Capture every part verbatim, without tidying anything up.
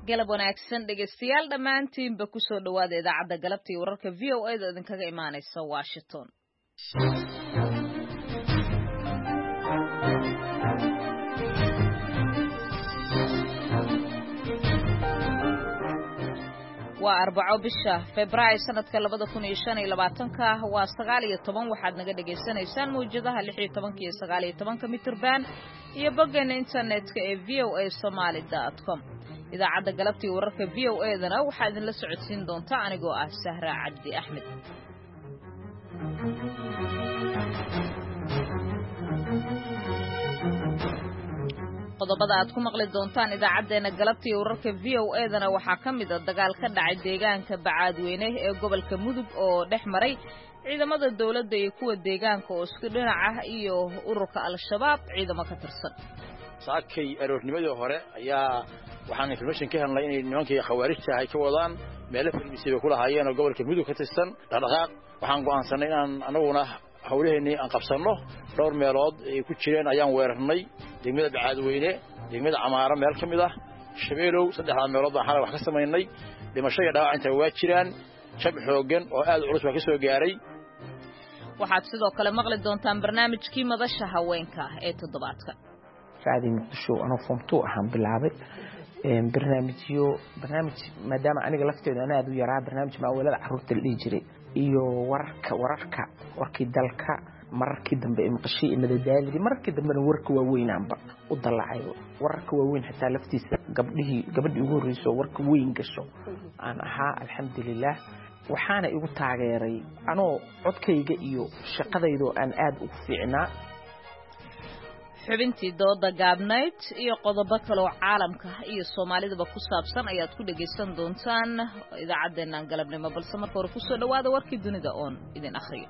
galab wanaagsan dhegeystayaal dhammaantiinba ku soo dhawaada idaacadda galabta iyo wararka V O A da idinkaga imaanaysa Washington. waa arbaco bisha Febraayo sanadka labada kun iyo shan iyo labaatanka waa sagaal iyo toban waxaad naga dhageysanaysaan mawjadaha lix iyo toban iyo sagaal iyo toban mitir band iyo boggeena internetka ee v o a somali dot com. idaacadda galabta iyo wararka V O A dana waxaa idin la socodsiin doonta anigoo ah Sahra Cabdi Axmed. qodobada aad ku maqli doontaan idaacadeena galabta iyo wararka V O A dana waxaa ka mid ah dagaal ka dhacay deegaanka Bacaadweyne ee gobolka Mudug oo dhex maray ciidamada dawladda iyo kuwa deegaanka oo isku dhinac ah iyo ururka Al-Shabaab ciidamo ka tirsan. saakay aroornimadii hore ayaa waxaan information ka helnay in nimankii khawaarijta ay ka wadaan meelo farmasiyo ku lahaayeen oo gobolka Mudug ka tirsan dhaqdhaqaaq waxaan go'aansanay inaan anaguna hawlaheennii aan qabsanno dhowr meelood ay ku jireen ayaan weerarnay degmada Bacaadweyne degmada Camaara meel ka mid ah Shabeelow saddexda meelood baan xalay wax ka samaynay dhimasho iyo dhaawac inta waa jiraan shab xoogan oo aad u culus ka soo gaaray. waxaad sidoo kale maqli doontaan barnaamijkii madasha haweenka ee toddobaadka. saadi muqdisho ana foomto ahaan bilaabay een barnaamijyo barnaamij maadaama aniga lafteedu ana aad u yaraa barnaamij maawalada caruurta la jiray iyo wararka wararka warkii dalka markii dambe imqashi madadaalidi markii dambe warka waaweynaanba u dalacay wararka waaweyn xitaa laftiisa gabdhihii gabadhii ugu horeysay warka weyn gasho aan ahaa alxamdulillah waxaana igu taageeray anoo codkayga iyo shaqadayda aan aad u fiicnaa. xubintii dooda gaabnayd iyo qodobo kale oo caalamka iyo Soomaalidaba ku saabsan ayaad ku dhageysan doontaan idaacadeena galabnimo balse marka hore ku soo dhawaada warkii dunida oon idin akhriyo.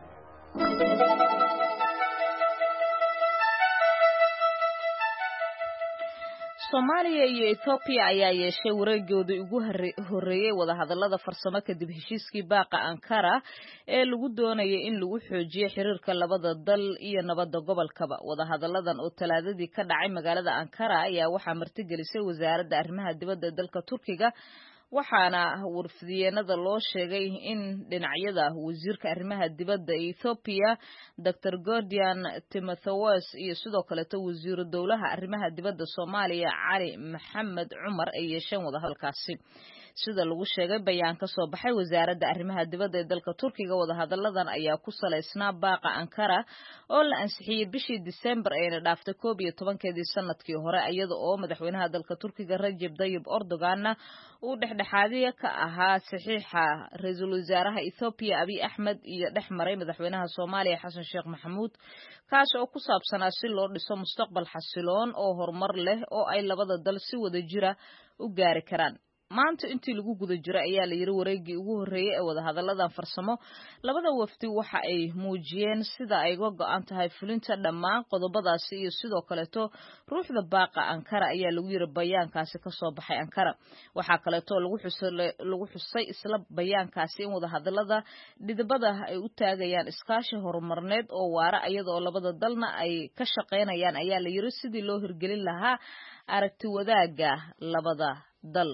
Soomaaliya iyo Ethiopia ayaa yeeshay wareegoodii ugu horeeyay wada hadallada farsamo kadib heshiiskii baaqa Ankara ee lagu doonayay in lagu xoojiyo xiriirka labada dal iyo nabadda gobolkaba. wada hadalladan oo talaadadii ka dhacay magaalada Ankara ayaa waxaa martigelisay wasaaradda arrimaha dibadda ee dalka Turkiga waxaana warfidiyeenada loo sheegay in dhinacyada wasiirka arrimaha dibadda Ethiopia Doctor Gordian Timotheus iyo sidoo kale wasiirka dawlaha arrimaha dibadda Soomaaliya Cali Maxamed Cumar ay yeesheen wada hadalkaasi sida lagu sheegay bayaan ka soo baxay wasaaradda arrimaha dibadda ee dalka Turkiga. wada hadalladan ayaa ku saleysnaa baaqa Ankara oo la ansixiyay bishii December ee dhaaftay koob iyo tobankeedii sanadkii hore iyada oo madaxweynaha dalka Turkiga Recep Tayyip Erdogan uu dhexdhexaadiye ka ahaa saxiixa ra'iisul wasaaraha Ethiopia Abiy Ahmed iyo dhexmaray madaxweynaha Soomaaliya Xasan Sheekh Maxamuud kaas oo ku saabsanaa si loo dhiso mustaqbal xasiloon oo horumar leh oo ay labada dal si wada jira u gaari karaan. maanta intii lagu guda jiray ayaa la yiri wareegii ugu horeeyay ee wada hadalladan farsamo labada wafdi waxa ay muujiyeen sida ay uga go'an tahay fulinta dhammaan qodobadaasi iyo sidoo kale to ruuxda baaqa Ankara ayaa lagu yiri bayaankaasi ka soo baxay Ankara. waxa kale to lagu xusay lagu xusay isla bayaankaasi in wada hadallada dhidibada ay u taagayaan iskaashi horumarneed oo waara iyadoo labada dalna ay ka shaqeynayaan ayaa la yiri sidii loo hirgelin lahaa aragti wadaaga labada dal.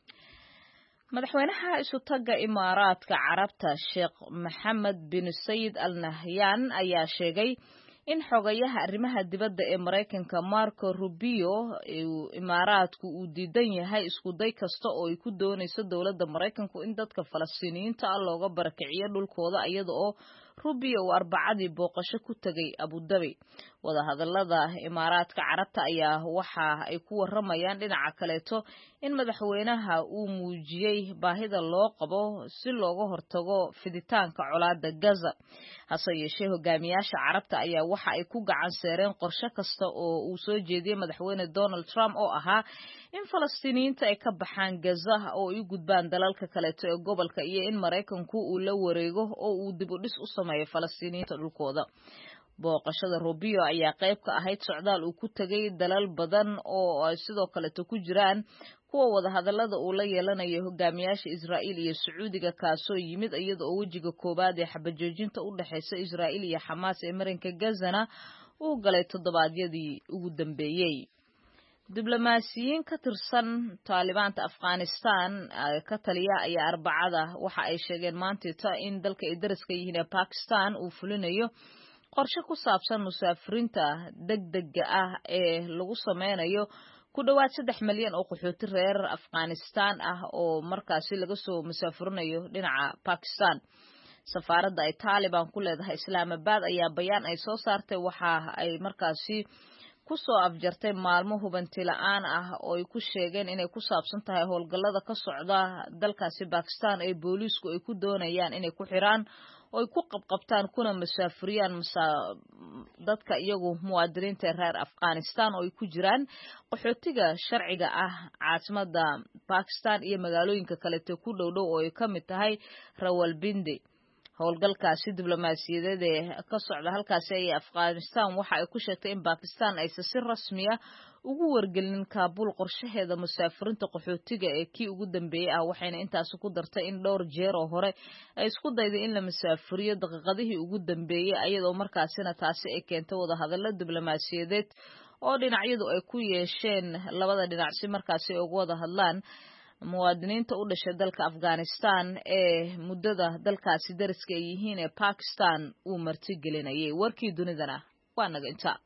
madaxweynaha isu taga Imaaraadka Carabta Sheekh Mohammed bin Zayed Al Nahyan ayaa sheegay in xogayaha arrimaha dibadda ee Mareykanka Marco Rubio uu Imaaraadku u diidan yahay isku day kasta oo ay ku doonayso dawladda Mareykanku in dadka Falastiiniyiinta ah looga barakiciyo dhulkooda iyada oo Rubio uu arbacadii booqasho ku tagay Abu Dhabi. wada hadallada Imaaraadka Carabta ayaa waxa ay ku waramayaan dhinaca kaleeto in madaxweynaha uu muujiyay baahida loo qabo si looga hortago fiditaanka colaadda Gaza. hase yeeshee hogaamiyaasha Carabta ayaa waxa ay ku gacan saareen qorshe kasta oo uu soo jeediyay madaxweyne Donald Trump oo ahaa in Falastiiniyiinta ay ka baxaan Gaza oo ay u gudbaan dalalka kaleeto ee gobolka iyo in Mareykanku uu la wareego oo uu dib u dhis u sameeyo Falastiiniyiinta dhulkooda. booqashada Rubio ayaa qayb ka ahayd socdaal uu ku tagay dalal badan oo ay sidoo kale ku jiraan kuwa wada hadallada uu la yeelanayo hogaamiyaasha Israa'iil iyo Sacuudiga kaasoo yimid iyada oo wajiga koobaad ee xabajoojinta u dhaxaysa Israa'iil iyo Xamaas ee marinka Gaza uu galay toddobaadyadii ugu dambeeyay. diblomaasiyiin ka tirsan Taalibaanta Afghanistan ka taliya ayaa Arbacada waxa ay sheegeen maanta in dalka ay dariska yihiin ee Pakistan uu fulinayo qorshe ku saabsan musaafiriinta degdega ah ee lagu sameynayo ku dhawaad saddex milyan oo qaxooti reer Afghanistan ah oo markaasi laga soo musaafirinayo dhinaca Pakistan. Safaaradda ay Taliban ku leedahay Islamabad ayaa bayaan ay soo saartay waxa ay markaasi ku soo afjartay maalmo hubanti la'aan ah oo ay ku sheegeen inay ku saabsan tahay howlgallada ka socda dalkaasi Pakistan ee booliisku ay ku doonayaan inay ku xiraan oo ay ku qabqabtaan kuna musaafiriyaan dadka iyagu muwaadiniinta reer Afghanistan oo ay ku jiraan qaxootiga sharciga ah caasimadda Pakistan iyo magaalooyinka kale ee ku dhow-dhow oo ay ka mid tahay Rawalpindi. howlgalkaasi diblomaasiyadeed ee ka socda halkaasi ay Afghanistan waxa ay ku sheegtay in Pakistan ay si rasmi ah ugu wargelin Kabul qorshaheeda musaafiriinta qaxootiga ee kii ugu dambeeyay ah waxayna intaas ku dartay in dhowr jeer oo hore ay isku dayday in la musaafiriyo daqiiqadihii ugu dambeeyay iyadoo markaasina taasi ay keentay wada hadallo diblomaasiyadeed oo dhinacyadu ay ku yeesheen labada dhinac si markaasi ay uga wada hadlaan muwaadiniinta u dhashay dalka Afghanistan ee muddada dalkaasi dariska ay yihiin ee Pakistan uu martigelinayay. Warkii dunidana waa naga inta.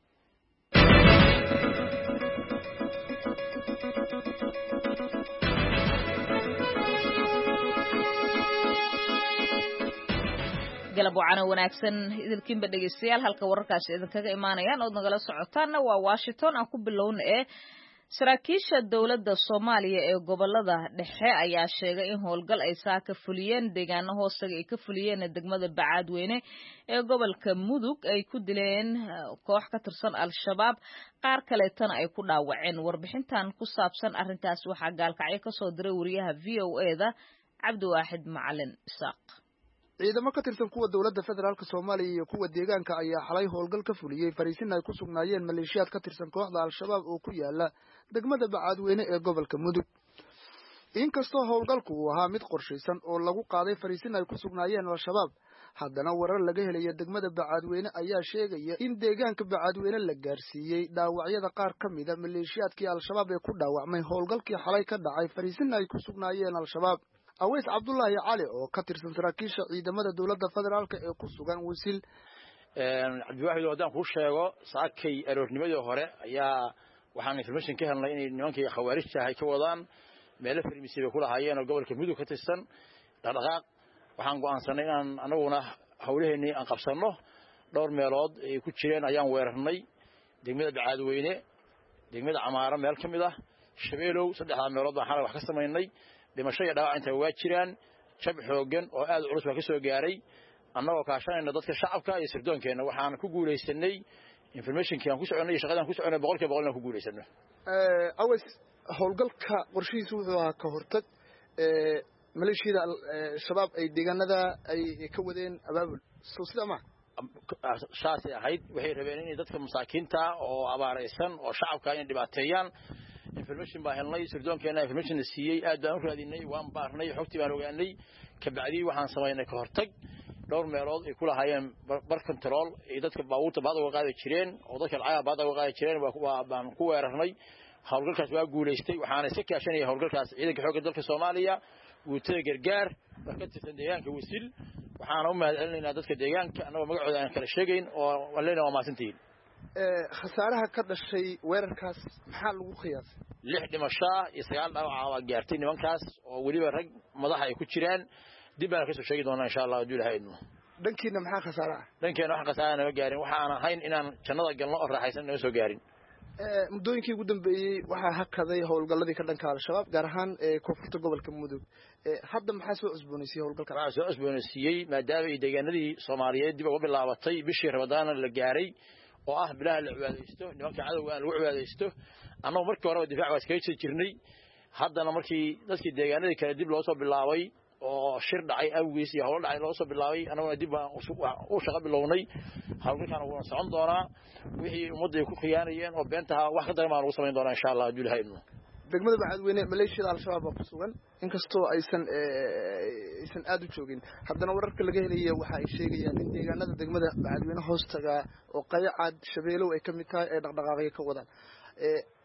galab wacan wanaagsan idilkiinba dhageystayaal halka wararkaasi idinkaga imaanayaan oo nagala socotaana waa Washington aan ku bilowna ee saraakiisha dawladda Soomaaliya ee gobolada dhexe ayaa sheegay in howlgal ay saaka fuliyeen deegaano hoostaga ay ka fuliyeen degmada Bacaadweyne ee gobolka Mudug ay ku dileen koox ka tirsan Al-Shabaab qaar kale tan ay ku dhaawaceen. Warbixintan ku saabsan arrintaas waxa gaalkacyo ka soo diray wariyaha V O A-da Cabdiwaaxid Macalin Isaaq. ciidamo ka tirsan kuwa dawladda federaalka Soomaaliya iyo kuwa deegaanka ayaa xalay howlgal ka fuliyay fariisin ay ku sugnaayeen maleeshiyaad ka tirsan kooxda Al-Shabaab oo ku yaala degmada Bacaadweyne ee gobolka Mudug. inkastoo howlgalku uu ahaa mid qorshaysan oo lagu qaaday fariisin ay ku sugnaayeen Al-Shabaab, haddana warar laga helay degmada Bacaadweyne ayaa sheegaya in deegaanka Bacaadweyne la gaarsiiyay dhaawacyada qaar ka mid ah maleeshiyaadkii Al-Shabaab ee ku dhaawacmay howlgalkii xalay ka dhacay fariisin ay ku sugnaayeen Al-Shabaab. Aweys Cabdullaahi Cali oo ka tirsan saraakiisha ciidamada dawladda federaalka ee ku sugan Wasil een Cabdiwaaxid wadaan ku sheego saakay aroornimadii hore ayaa waxaan information ka helnay in nimankii khawaarijta ay ka wadaan meel farmasiyo ku lahaayeen oo gobolka Mudug ka tirsan dhaqdhaqaaq waxaan go'aansanay inaan anaguna hawlaheenii aan qabsano dhowr meelood ay ku jireen ayaan weerarnay degmada Bacaadweyne degmada Camaara meel kamid ah Shabeelow saddexda meelood baan xalay wax ka sameynay dhimasho iyo dhaawac inta waa jiraan jab xoogan oo aad culus ka soo gaaray annagoo kaashanayna dadka shacabka iyo sirdoonkeena waxaan ku guuleysanay information-kii aan ku soconay shaqadan ku soconay boqolkiiba boqol aan ku guuleysanay ee awas howlgalka qorshihiisu wuxuu ahaa ka hortag ee maleeshiyada shabaab ay deegaanada ay ka wadeen abaabul soo sida ma shaasi ahayd waxay rabeen in dadka masaakiinta oo abaaraysan oo shacabka ay dhibaateeyaan information baa helnay sirdoonkeena information siiyay aad baan u raadinay waan baarnay xogtii baan ogaanay ka bacdi waxaan sameeynay ka hortag dhowr meelood ay ku lahaayeen bar control ee dadka baabuurta baad uga qaadi jireen oo dadka lacag baad uga qaadi jireen waa baan ku weerarnay howlgalkaas waa guuleystay waxaana iska kaashanay howlgalkaas ciidanka xoogga dalka Soomaaliya guutada gargaar marka tirsan deegaanka Wasil waxaan u mahadcelinaynaa dadka deegaanka anagoo magacooda aan kala sheegayn oo waleena waa maasantiin ee khasaaraha ka dhashay weerarkaas maxaa lagu qiyaasay lix dhimasho iyo sagaal dhaawac gaartay nimankaas oo waliba rag madax ay ku jiraan dib baan ka soo sheegi doonaa insha Allah haduu lahaydno dhankiina maxaa khasaaraha dhankeena wax khasaaraha naga gaarin waxaan ahayn inaan jannada galno oo raaxaysan naga soo gaarin ee muddooyinkii ugu dambeeyay waxa hakaday howlgalladii ka dhanka Al-Shabaab gaar ahaan ee koonfurta gobolka Mudug ee hadda maxaa soo cusboonaysay howlgalka waxaa soo cusboonaysay maadaama ay deegaanadii Soomaaliyeed dib uga bilaabatay bishii Ramadaan la gaaray oo ah bilaha la cibaadeysto nimanka cadawga lagu cibaadeysto annagu markii hore difaac waa iskaga jirnay haddana markii dadkii deegaanada kala dib loo soo bilaabay oo shir dhacay awgiis iyo howl dhacay loo soo bilaabay anaguna dib u shaqo bilownay hawlgalkan uu socon doonaa wixii ummadda ku khiyaanayeen oo beentaha wax ka dareemaan ugu sameyn doonaa insha Allah haduu lahaydno degmada Bacaadweyne maleeshiyada Al-Shabaab ku sugan inkastoo aysan aysan aad u joogin haddana wararka laga helay waxa ay sheegayaan in deegaanada degmada Bacaadweyne hoostaga oo qaycad Shabeelow ay kamid tahay ee dhaqdhaqaaqyo ka wadaan ee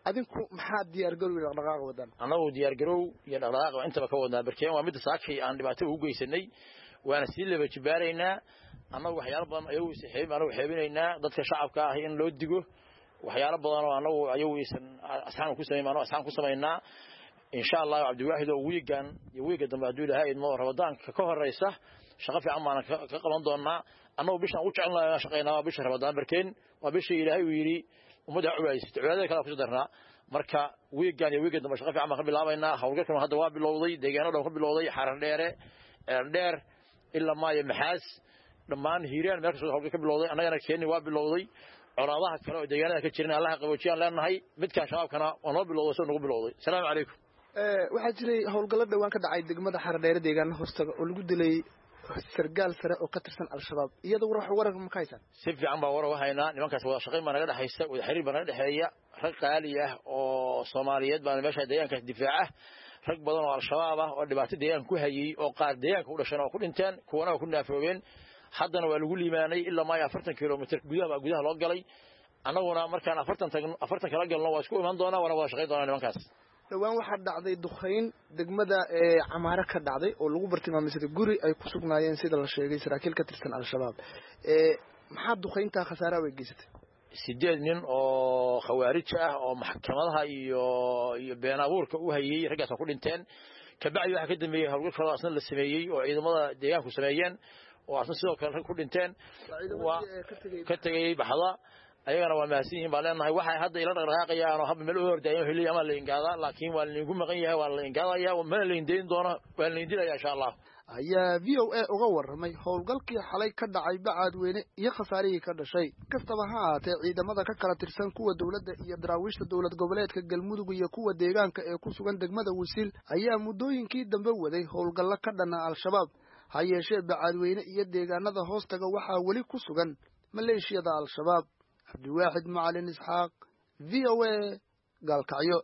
adinku maxaa diyaar garow iyo dhaqdhaqaaq wadan anagu diyaar garow iyo dhaqdhaqaaq intaba ka wadnaa barkeen waa mid saakay aan dhibaato ugu geysanay waana si laba jibaaraynaa anagu waxyaalo badan ayagu isxeeb anagu xeebinaynaa dadka shacabka ah in loo digo waxyaalo badan oo anagu ayagu isan asxaan ku sameeyaan asxaan ku sameeynaa insha Allah Abdi Waahid oo weegan iyo weega dambe haduu ilaahay idmo Ramadaanka ka horeysa shaqo fiican ma ka qaban doonaa anagu bishan u jecelnahay shaqeynaa bisha Ramadaan barkeen waa bishii ilaahay uu yiri umada cuwaysay cibaadada kala ku darnaa marka weegan iyo weega dambe shaqo fiican ma ka bilaabaynaa hawlgalkan hadda waa bilowday deegaanada ka bilowday xarar dheere dheer ilaa maayo maxaas dhamaan hiiraan marka soo hawlgal ka bilowday anagana keenni waa bilowday colaadaha kale oo deegaanada ka jirna Allah qaboojiyaan leenahay midka shabaabkana waa noo bilowday soo nagu bilowday assalaamu calaykum ee waxa jiray hawlgalada dhawaan ka dhacay degmada xardheere deegaanada hoostaga oo lagu dilay sargaal sare oo ka tirsan al-shabaab iyadoo wax warar ma kaysan si fiican baa warar wahaynaa nimankaas wada shaqeyn baa naga dhaxaysa wada xiriir baa naga dhaxeeya rag qaali ah oo Soomaaliyeed baa meesha deegaanka difaaca rag badan oo al-shabaab ah oo dhibaato deegaanka ku hayay oo qaar deegaanka u dhashan oo ku dhinteen kuwana ku naafoobeen haddana waa lagu liimaanay ilaa ma afartan kiiloomitir gudaha gudaha loo galay anaguna markaan afartan tagno afartan kala galno waa isku iman doonaa wana wada shaqeyn doonaa nimankaas dhawaan waxa dhacday duqeyn degmada ee Camaara ka dhacday oo lagu bartilmaameeyay guri ay ku sugnaayeen sida la sheegay saraakiil ka tirsan al-shabaab ee maxaa duqeynta khasaare way geysatay sideed nin oo khawaarij ah oo maxkamadaha iyo iyo been abuurka u hayay ragaas ku dhinteen ka bacdi waxa ka dambeeyay hawlgalka asna la sameeyay oo ciidamada deegaanku sameeyeen oo asna sidoo kale ku dhinteen waa ka tagay baxda ayagana waa maasiin baa leenahay waxa hadda ila dhaqaaqayaan oo hab meel u hordaayo xilli ama la ingaada laakiin waa la igu maqan yahay waa la ingaadaya oo meel la indeyn doono waa la indilaya insha Allah ayaa V O A uga warramay howlgalkii xalay ka dhacay Bacadweyne iyo khasaarihii ka dhashay kastaba ha ahaatee ciidamada ka kala tirsan kuwa dawladda iyo daraawiishta dawlad goboleedka Galmudug iyo kuwa deegaanka ee ku sugan degmada Wasiil ayaa muddooyinkii dambe waday howlgallo ka dhana al-shabaab ha yeeshee Bacadweyne iyo deegaanada hoostaga waxaa weli ku sugan maleeshiyada al-shabaab Abdi Waahid Macalin Isxaaq V O A Galkacyo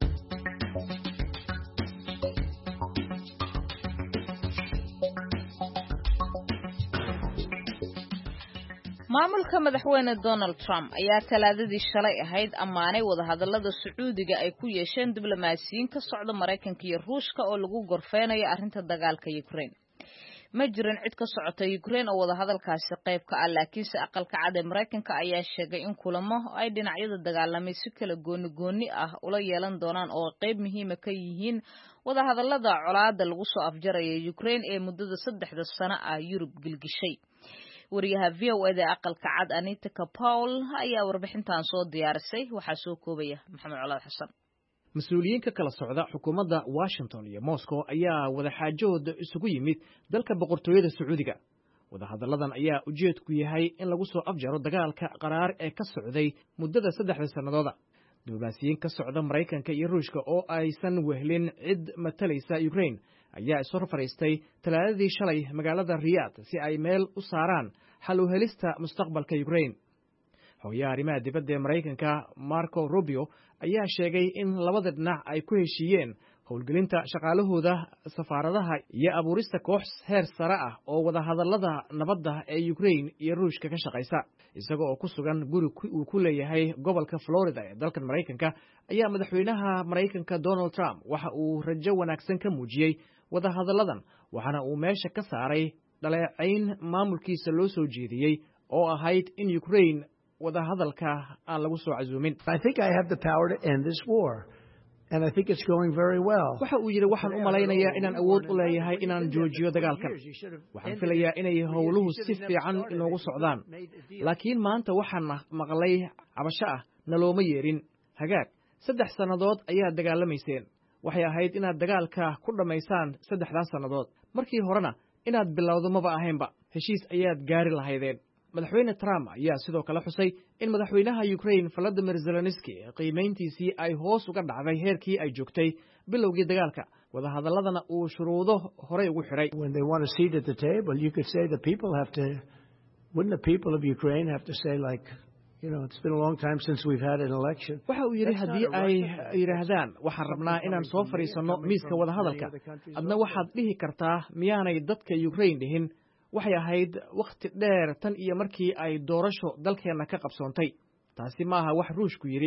maamulka madaxweyne Donald Trump ayaa talaadadii shalay ahayd amaanay wada hadallada Sacuudiga ay ku yeesheen diblomaasiyiin ka socda Mareykanka iyo Ruushka oo lagu gorfeynayo arrinta dagaalka Ukraine ma jirin cid ka socota Ukraine oo wada hadalkaasi qayb ka ah laakiin si aqalka cad ee Mareykanka ayaa sheegay in kulamo ay dhinacyada dagaalamay si kala gooni gooni ah ula yeelan doonaan oo qayb muhiim ah ka yihiin wada hadallada colaadda lagu soo afjaraya Ukraine ee muddada saddexda sano ah Yurub gilgishay wariyaha V O A da aqalka cad Anita Kapaul ayaa warbixintan soo diyaarisay waxa soo koobaya Maxamed Colaad Xasan mas-uuliyiin ka kala socda xukuumadda Washington iyo Moscow ayaa wada xaajooda isugu yimid dalka boqortooyada Sacuudiga wada hadalladan ayaa ujeedku yahay in lagu soo afjaro dagaalka qaraar ee ka socday muddada saddexda sanadooda diblomaasiyiin ka socda Mareykanka iyo Ruushka oo aysan wehlin cid matalaysa Ukraine ayaa isoo fariistay talaadadii shalay magaalada Riyadh si ay meel u saaraan xal u helista mustaqbalka Ukraine hooyaha arrimaha dibadda ee Mareykanka Marco Rubio ayaa sheegay in labada dhinac ay ku heshiiyeen howlgelinta shaqaalahooda safaaradaha iyo abuurista koox heer sare ah oo wada hadallada nabadda ee Ukraine iyo Ruushka ka shaqaysa isaga oo ku sugan guri uu ku leeyahay gobolka Florida ee dalka Mareykanka ayaa madaxweynaha Mareykanka Donald Trump waxa uu rajo wanaagsan ka muujiyay wada hadalladan waxaana uu meesha ka saaray dhaleecayn maamulkiisa loo soo jeediyey oo ahayd in Ukraine wada hadalka aan lagu soo casuumin I think I have the power to end this war and I think it's going very well waxa uu yiri waxaan u malaynayaa inaan awood u leeyahay inaan joojiyo dagaalkan waxaan filayaa inay howluhu si fiican inoogu socdaan laakiin maanta waxaan maqlay cabasho ah nalooma yeerin hagaag saddex sannadood ayaa dagaalamayseen waxay ahayd inaad dagaalka ku dhammaysaan saddexdaas sannadood markii horena inaad bilowdo maba ahaynba heshiis ayaad gaari lahaydeen madaxweyne Trump ayaa sidoo kale xusay in madaxweynaha Ukraine Volodymyr Zelensky qiimeyntiisii ay hoos uga dhacday heerkii ay joogtay bilowgii dagaalka wada hadaladana uu shuruudo hore ugu xiray when they want a seat at the table you could say the people have to wouldn't the people of Ukraine have to say like you know it's been a long time since we've had an election waxa uu yiri hadii ay yiraahdaan waxaan rabnaa inaan soo fariisano miiska wada hadalka adna waxaad dhihi kartaa miyaanay dadka Ukraine dhihin waxay ahayd waqti dheer tan iyo markii ay doorasho dalkeena ka qabsoontay taasi maaha wax Ruushku yiri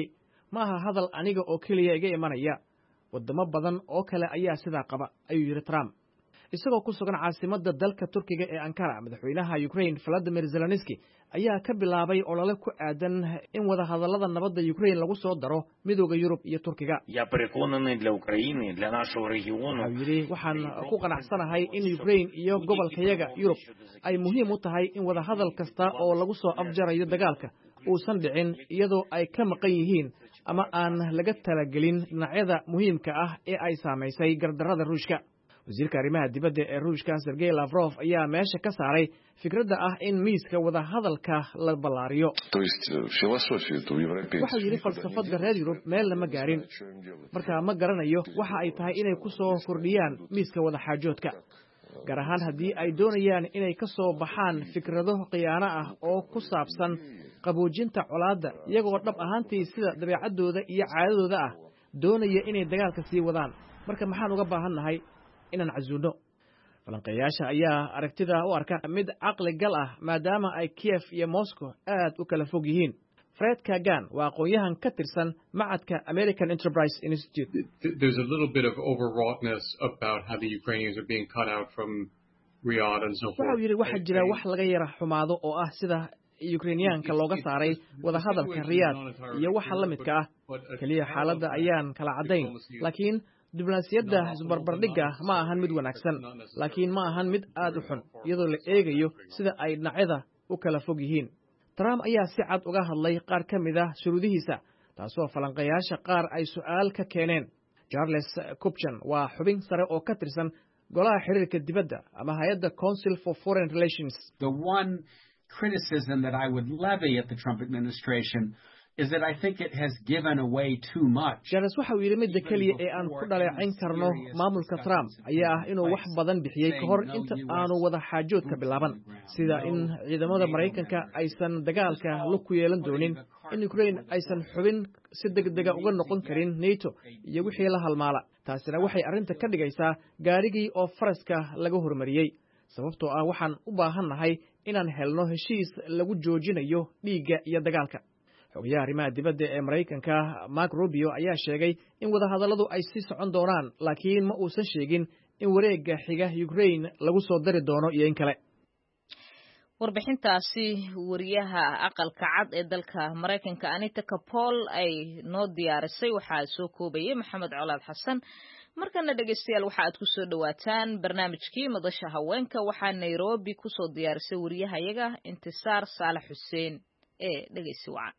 ma aha hadal aniga oo keliya iga imanaya waddamo badan oo kale ayaa sidaa qaba ayuu yidhi trump isagoo ku sugan caasimadda dalka turkiga ee ankara madaxweynaha ukraine valadimir zelenski ayaa ka bilaabay olole ku aadan in wada hadallada nabadda ukraine lagu soo daro midooda yurub iyo turkiga wuxuu yidhi waxaan ku qanacsanahay in ukraine iyo gobolkayaga yurub ay muhiim u tahay in wada hadal kasta oo lagu soo afjarayo dagaalka uusan dhicin iyadoo ay ka maqan yihiin ama aan laga talagelin dhinacyada muhiimka ah ee ay saamaysay gardarrada ruushka wasiirka arrimaha dibadda ee ruushka sergey lavrov ayaa meesha ka saaray fikradda ah in miiska wada hadalka la ballaariyo waxau yidhi falsafadda reer yurub meel lama gaarin markaa ma garanayo waxa ay tahay inay ku soo kordhiyaan miiska wada xaajoodka gaar ahaan haddii ay doonayaan inay ka soo baxaan fikrado khiyaano ah oo ku saabsan qaboojinta colaadda iyagoo dhab ahaantii sida dabeecaddooda iyo caadadooda ah doonaya inay dagaalka sii wadaan marka maxaan uga baahannahay inaan casuuno falanqeeyaasha ayaa aragtida u arka mid caqli gal ah maadaama ay kiev iyo moscow aad u kala fog yihiin fred kagan waa aqoon-yahan ka tirsan macadka american enterprise institute waxau yidhi waxaa jira wax laga yara xumaado oo ah sida yukrainiyaanka looga saaray wada hadalka riyaad iyo waxa la midka ah keliya xaaladda ayaan kala caddayn laakiin diblomaasiyadda isbarbardhigga ma ahan mid wanaagsan laakiin ma ahan mid aad u xun iyadoo la eegayo sida ay dhinacyada u kala fog yihiin trump ayaa si cad uga hadlay qaar ka mid ah shuruudihiisa taasoo falanqayaasha qaar ay su'aal ka keeneen charles kupchan waa xubin sare oo ka tirsan golaha xiriirka dibadda ama hay-adda council for foreign relations criticism that I would levy at the Trump administration is that I think it has given away too much. Charles waxa uu yidhi midda keliya ee aan ku dhaleecayn karno maamulka Trump ayaa ah inuu wax badan bixiyey ka hor inta aanu wada xaajoodka bilaaban sida in ciidamada Maraykanka aysan dagaalka lug ku yeelan doonin in Ukraine aysan xubin si degdeg ah uga noqon karin NATO iyo wixii la halmaala taasina waxay arrinta ka dhigaysaa gaarigii oo faraska laga hormariyey sababtoo ah waxaan u baahannahay inaan helno heshiis lagu joojinayo dhiigga iyo dagaalka xogayaha arrimaha dibadda ee Maraykanka Mark Rubio ayaa sheegay in wada hadalladu ay sii socon doonaan laakiin ma uusan sheegin in wareegga xiga Ukraine lagu soo dari doono iyo in kale warbixintaasi wariyaha aqalka cad ee dalka Maraykanka Anita Kapoor ay noo diyaarisay waxaa soo koobayay Maxamed Colaad Xasan markana dhageystayaal waxa aad ku soo dhawaataan barnaamijkii madasha haweenka waxaa Nairobi ku soo diyaarisay wariyahayaga Intisaar Saalax Xuseen ee dhageysi wacan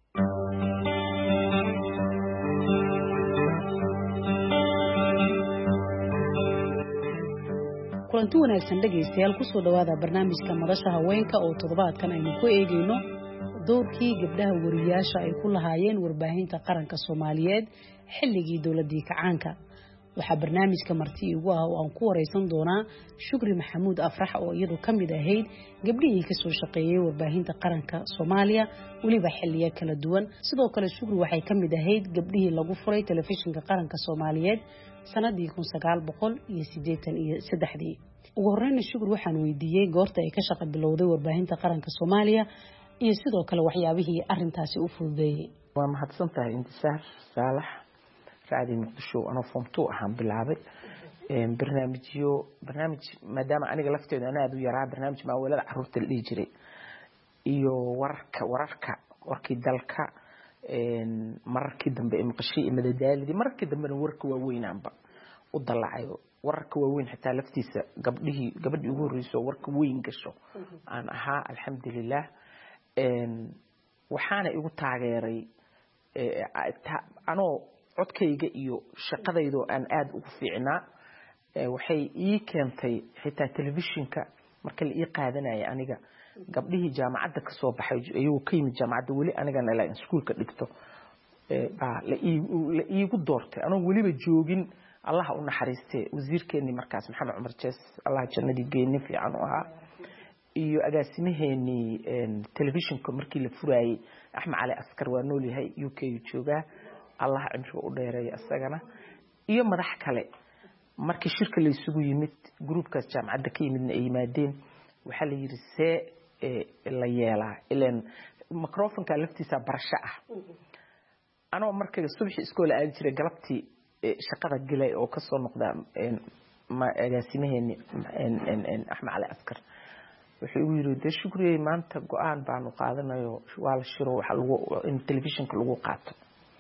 kulanti wanaagsan dhageystayaal ku soo dhawaada barnaamijka madasha haweenka oo toddobaadkan aynu ku eegayno doorkii gabdhaha wariyaasha ay ku lahaayeen warbaahinta qaranka Soomaaliyeed xilligii dawladii kacaanka waxaa barnaamijka marti ugu ah oo aan ku wareysan doonaa Shukri Maxamuud Afrax oo iyadu kamid ahayd gabdhihii ka soo shaqeeyay warbaahinta qaranka Soomaaliya waliba xilliyo kala duwan sidoo kale Shukri waxay kamid ahayd gabdhihii lagu furay telefishinka qaranka Soomaaliyeed sanadii kun sagaal boqol siddeetan iyo saddex ugu horreyn Shukri waxaan weydiiyay goorta ay ka shaqo bilowday warbaahinta qaranka Soomaaliya iyo sidoo kale waxyaabihii arintaasi u fududeeyay waa mahadsantahay Intisaar Saalax raadi muqdisho ana form two ahaan bilaabay een barnaamijyo barnaamij maadaama aniga lafteedu ana aad u yaraa barnaamij ma walada caruurta la jiray iyo wararka wararka warkii dalka een markii dambe ee maqashii madadaalidi markii dambe warka waaweynaanba u dalacayo wararka waaweyn xitaa laftiisa gabdhihii gabadhii ugu horreysay warka weyn gasho aan ahaa alxamdulillah een waxaana igu taageeray ee anoo codkayga iyo shaqadaydo aan aad ugu fiicnaa waxay ii keentay xitaa telefishinka marka la ii qaadanaya aniga gabdhihii jaamacadda ka soo baxay ayuu ka yimid jaamacadda wali anigana la iskuulka dhigto ee la iigu doortay anoo waliba joogin Allah u naxariistay wasiirkeeni markaas Maxamed Cumar Jees Allah jannadii geeyay fiican oo ahaa iyo agaasimaheeni telefishinka markii la furayay Axmed Cali Askar waa nool yahay U K jooga Allah cimriga u dheereeyay asagana iyo madax kale markii shirka la isugu yimid groupkaas jaamacadda ka yimidna ay yimaadeen waxa la yiri see la yeelaa ileen microfonka laftiisa barasho ah anoo markay subaxii iskool aadi jiray galabtii shaqada galay oo ka soo noqda ma agaasimaheeni Axmed Cali Askar wuxuu igu yiri de Shukriye maanta go'aan baanu qaadanayo waa la shiro waxa lagu in telefishinka lagu qaato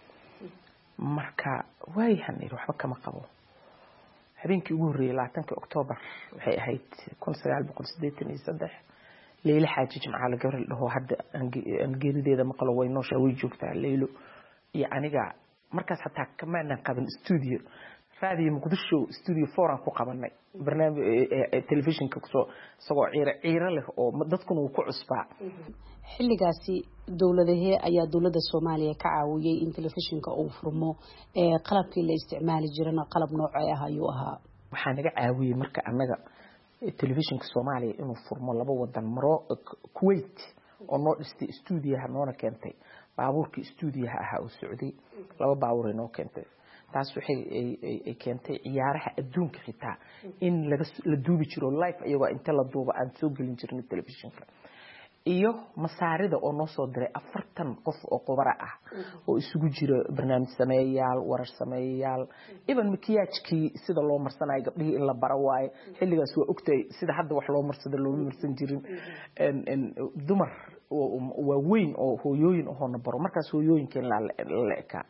marka way hanir waxba kama qabo habeenkii ugu horeeyay labaatanka Oktoobar waxay ahayd kun sagaal boqol siddeetan iyo saddex Leila Xaaji Jimcaale gabar dhaho hadda aan geerideeda maqlo way noo shaway joogtaa Leilo iyo aniga markaas xataa kama aan qaban studio raadiyo Muqdisho studio four aan ku qabanay barnaamij telefishinka soo sagoo ciira ciira leh oo dadkuna uu ku cusbaa xilligaasi dawladahee ayaa dawladda Soomaaliya ka caawiyay in telefishinka uu furmo ee qalabkii la isticmaali jirana qalab noocay ah ayuu ahaa waxaa naga caawiyay marka anaga telefishinka Soomaaliya inuu furmo laba wadan maro Kuwait oo noo dhistay studio-ha noona keentay baabuurkii studio-ha ahaa oo Saudi laba baabuur inoo keentay taas waxay ay keentay ciyaaraha adduunka xitaa in laga la duubi jiro live iyagoo inta la duubo aan soo gelin jirnay telefishinka iyo masaarida oo noo soo diray afartan qof oo qubara ah oo isugu jira barnaamij sameeyayaal warar sameeyayaal even makiyaajkii sida loo marsanayo gabdhihii in la baro waaye xilligaas waa ogtay sida hadda wax loo marsado loo marsan jirin en dumar waa weyn oo hooyooyin oo na baro markaas hooyooyinkeen la leeka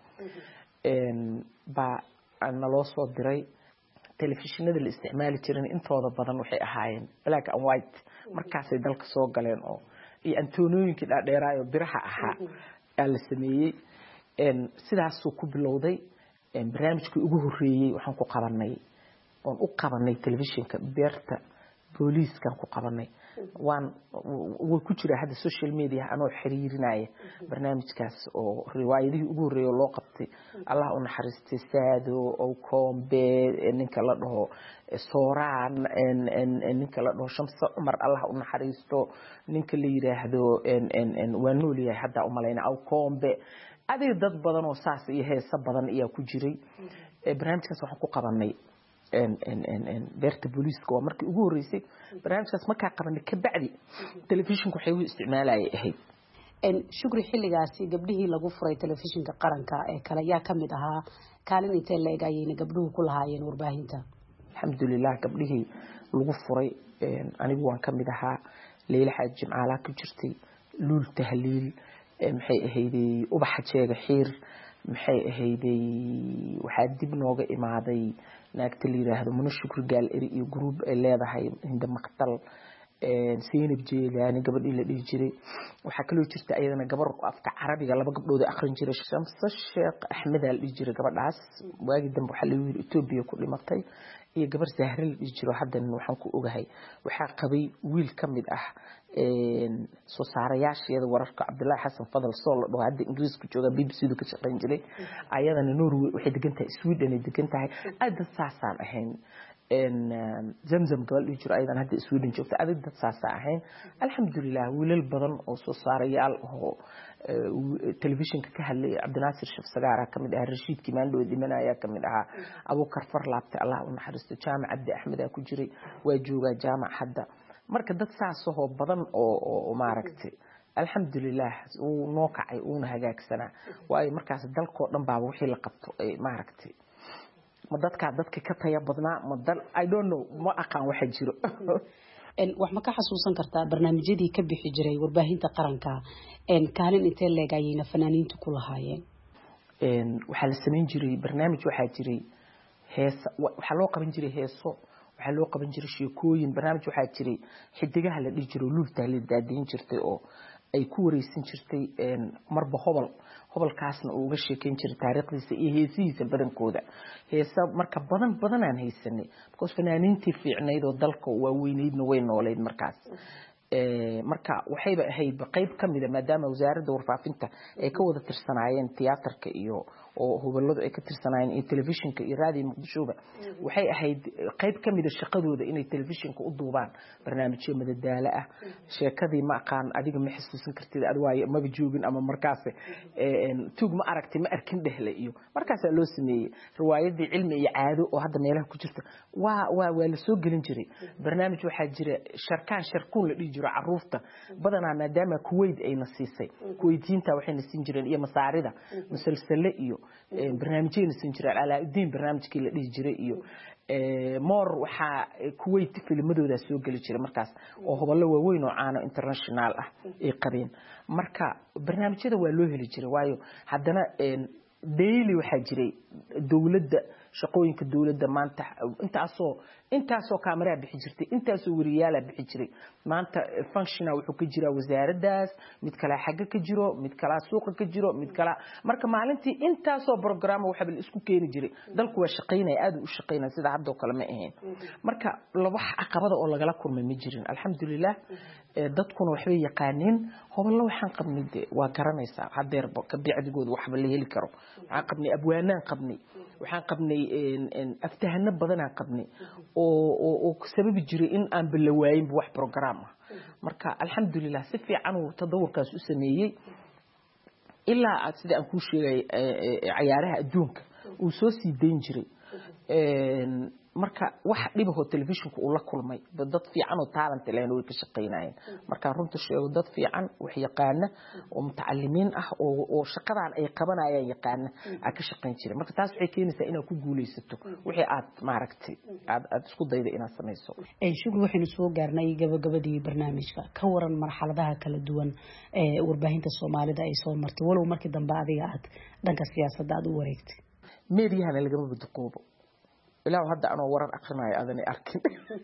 en ba ana loo soo diray telefishinada la isticmaali jiray intooda badan waxay ahaayeen black and white markaas ay dalka soo galeen oo iyo antonooyinka dhaadheeraayo biraha ahaa ee la sameeyay en sidaas uu ku bilowday en barnaamijkii ugu horeeyay waxaan ku qabanay oo u qabanay telefishinka beerta booliiska ku qabanay waan way ku jira hadda social media anoo xiriirinaya barnaamijkaas oo riwaayadihii ugu horeeyay loo qabtay Allah u naxariistay Saado oo Kombe ninka la dhaho Sooraan en en ninka la dhaho Shamsa Umar Allah u naxariisto ninka la yiraahdo en en en waa noolyahay hadda u maleena oo Kombe aday dad badan oo saas iyo heesa badan ayaa ku jiray barnaamijkaas waxaan ku qabanay en en en en beerta booliiska waa markii ugu horeysay barnaamijkaas markaa qabanay ka bacdi telefishinka waxay u isticmaalayay ahayd en Shukri xilligaasi gabdhihii lagu furay telefishinka qaranka ee kale yaa kamid ahaa kaalin intee la eegayeen gabdhuhu ku lahaayeen warbaahinta alxamdulillah gabdhihii lagu furay anigu waan kamid ahaa Leila Xaaji Jimcaale ku jirtay Luul Tahliil maxay ahayday ubaxa jeega xiir maxay ahayday waxa dib nooga imaaday naagta la yiraahdo Muna Shukri Gaal eri iyo group ay leedahay inda maqtal een Seenib Jeelaani gabadhii la dhigi jiray waxa kale oo jirta ayadana gabar afka Carabiga laba gabdhood akhrin jiray Shamsa Sheekh Axmed al dhigi jiray gabadhaas waagi dambe waxa la yiri Ethiopia ku dhimatay iyo gabar Zahra la dhigi jiray hadda waxaan ku ogahay waxa qabay wiil kamid ah een soo saarayaashayada wararka Cabdullaahi Xasan Fadal soo la dhaho hadda Ingiriiska jooga B B C ka shaqeyn jiray ayadana Norway waxay degan tahay Sweden ay degan tahay aad saasaan ahayn en Zamzam gal jiro aydan hadda Sweden joogta aad dad saas ahayn alxamdulillah wiilal badan oo soo saarayaal oo telefishinka ka hadlay Cabdinaasir Sheekh Sagaara kamid ah Rashiid Kimaandho dimanaya kamid ah Abu Karfar laabtay Allah u naxariisto Jaamac Abdi Axmed ku jiray waa jooga jaamac hadda marka dad saas oo badan oo maaragtay alxamdulillah uu noo kacay uu hagaagsana waay markaas dalkoo dhan baa wixii la qabto ay maaragtay ma dadka dadka ka taya badnaa ma dal I don't know ma aqaan waxa jiro en wax ma ka xasuusan kartaa barnaamijyadii ka bixi jiray warbaahinta qaranka en kaalin intee leegayeen fanaaniintu ku lahaayeen en waxa la sameyn jiray barnaamij waxa jiray hees waxa loo qaban jiray heeso waxa loo qaban jiray sheekooyin barnaamij waxa jiray xidigaha la dhigi jiray Luul Tahliil daadin jirtay oo ay ku wareysan jirtay en marba hobol hobolkaasna uu uga sheekeyn jiray taariikhdiisa iyo heesihiisa badankooda heesa marka badan badan aan haysanay because fanaaniintii fiicnayd oo dalka waa weynaydna way nooleed markaas ee marka waxayba ahayd qayb kamid ah maadaama wasaaradda warfaafinta ay ka wada tirsanaayeen tiyaatarka iyo oo hubaladu ay ka tirsanayeen iyo telefishinka iyo raadiyo muqdishoba waxay ahayd qayb ka mid ah shaqadooda inay telefishinka u duubaan barnaamijyo madadaalo ah sheekadii ma aqaan adiga ma xasuusan kartid ad waaye ma joogin ama markaas ee tuug ma aragtay ma arkin dhehle iyo markaas loo sameeyay riwaayadii cilmi iyo caado oo hadda meelaha ku jirta waa waa waa la soo gelin jiray barnaamij waxa jira sharkaan sharkuun la dhigi jiro caruurta badanaa maadaama Kuwait ay nasiisay Kuwaitinta waxay nasiin jireen iyo masaarida musalsale iyo barnaamijyada nasiin jireen Alaaddin barnaamijkii la dhigi jiray iyo ee moor waxa Kuwait filmadooda soo gali jiray markaas oo hobolo waaweyn oo caano international ah ay qabeen marka barnaamijyada waa loo heli jiray waayo haddana daily waxa jiray dawladda shaqooyinka dawladda maanta intaasoo intaasoo kaamera bixi jirtay intaasoo wariyaal bixi jiray maanta functional wuxuu ka jiraa wasaaraddaas mid kale xagga ka jiro mid kale suuqa ka jiro mid kale marka maalintii intaasoo program waxa bil isku keeni jiray dalku waa shaqeynay aad u shaqeynay sida hadda kale ma ahayn marka laba caqabada oo lagala kulmay ma jirin alxamdulillah dadkuna waxay yaqaaneen hobolo waxaan qabnay waa garanaysaa hadeer ka biicdigooda waxba la heli karo waxaan qabnay abwaanaan qabnay waxaan qabnay aftahana badan aan qabnay oo oo sababi jiray in aan bilawaayin wax program ah marka alxamdulillah si fiican uu tadawurkaas u sameeyay ilaa aad sida aan ku sheegay ciyaaraha adduunka uu soo sii deyn jiray marka wax dhibaho telefishinka uu la kulmay dad fiican oo talent leh oo ka shaqeynayeen marka runta sheego dad fiican wax yaqaan oo mutacallimiin ah oo oo shaqadan ay qabanayaan yaqaan ah ka shaqeyn jiray marka taas waxay keenaysaa inaad ku guuleysato wixii aad maaragtay aad aad isku daydo inaad sameyso ee shukri waxaynu soo gaarnay gabagabadii barnaamijka ka waran marxaladaha kala duwan ee warbaahinta Soomaalida ay soo martay walow markii dambe adiga aad dhanka siyaasadda aad u wareegtay meediyahana laga badqoobo ilaa hadda aan warar aqrinayo adan arkin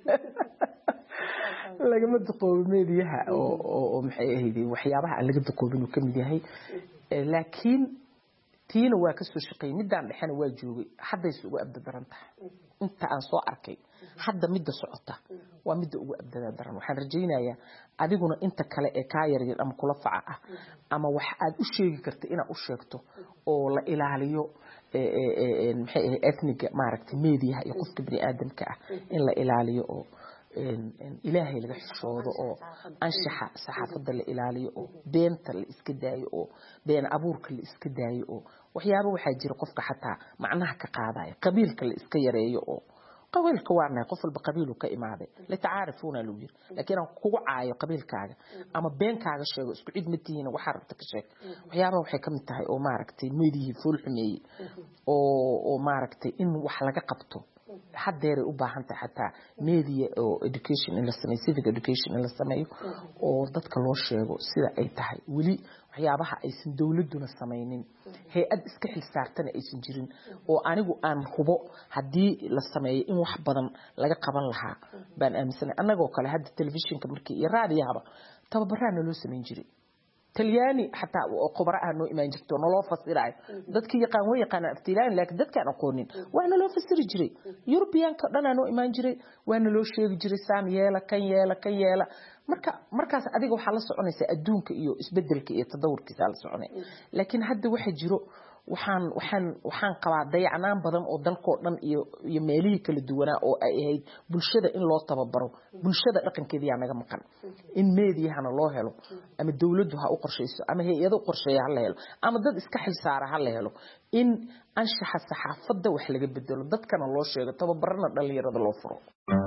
laga madqoobo meediyaha oo oo maxay ahayd waxyaabaha laga daqoobin uu kamid yahay laakiin tiina waa ka soo shaqeey midaan dhaxana waa joogay hadda isugu abdaran tahay inta aan soo arkay hadda midda socota waa midda ugu abdaran waxaan rajaynayaa adiguna inta kale ee ka yar yar ama kula faca ah ama wax aad u sheegi karto inaad u sheegto oo la ilaaliyo ee maxay ethnic maaragtay media iyo qofka bini aadamka ah in la ilaaliyo oo ilaahay laga xishoodo oo anshaxa saxaafadda la ilaaliyo oo beenta la iska daayo oo been abuurka la iska daayo oo waxyaabo waxa jira qofka xataa macnaha ka qaadaya qabiilka la iska yareeyo oo qabiilka waana qof walba qabiilu ka imaaday la taarifuuna loo yiri laakiin aan kugu caayo qabiilkaaga ama beenkaaga sheego isku cid ma tihiin waxa rabta ka sheeg waxyaabo waxay ka mid tahay oo maaragtay meedii fuul xumeeyay oo oo maaragtay in wax laga qabto hadeer u baahan tahay xataa media oo education in la sameeyo civic education in la sameeyo oo dadka loo sheego sida ay tahay wali waxyaabaha aysan dawladuna sameeynin hay'ad iska xilsaartana aysan jirin oo anigu aan hubo hadii la sameeyo in wax badan laga qaban lahaa baan aaminsanahay anagoo kale hadda telefishinka markii iyo raadiyaha tababarana loo sameyn jiray talyaani xataa oo khubaraha noo imaan jirto noo fasiray dadkii yaqaan way yaqaan aftilaan laakiin dadka aan aqoonin waana loo fasiri jiray European ka dhan noo imaan jiray waana loo sheegi jiray saan yeela kan yeela kan yeela marka markaas adiga waxa la soconaysa adduunka iyo isbedelka iyo tadawurkiisa la soconay laakiin hadda waxa jiro waxaan waxaan waxaan qabaa dayacnaan badan oo dalkoo dhan iyo iyo meelihii kala duwanaa oo ay ahayd bulshada in loo tababaro bulshada dhaqankeedii yaa naga maqan in meediyahana loo helo ama dawladdu ha u qorsheyso ama hay'ado qorsheeya ha la helo ama dad iska xilsaara ha la helo in anshaxa saxaafadda wax laga bedelo dadkana loo sheego tababarana dhalinyarada loo furo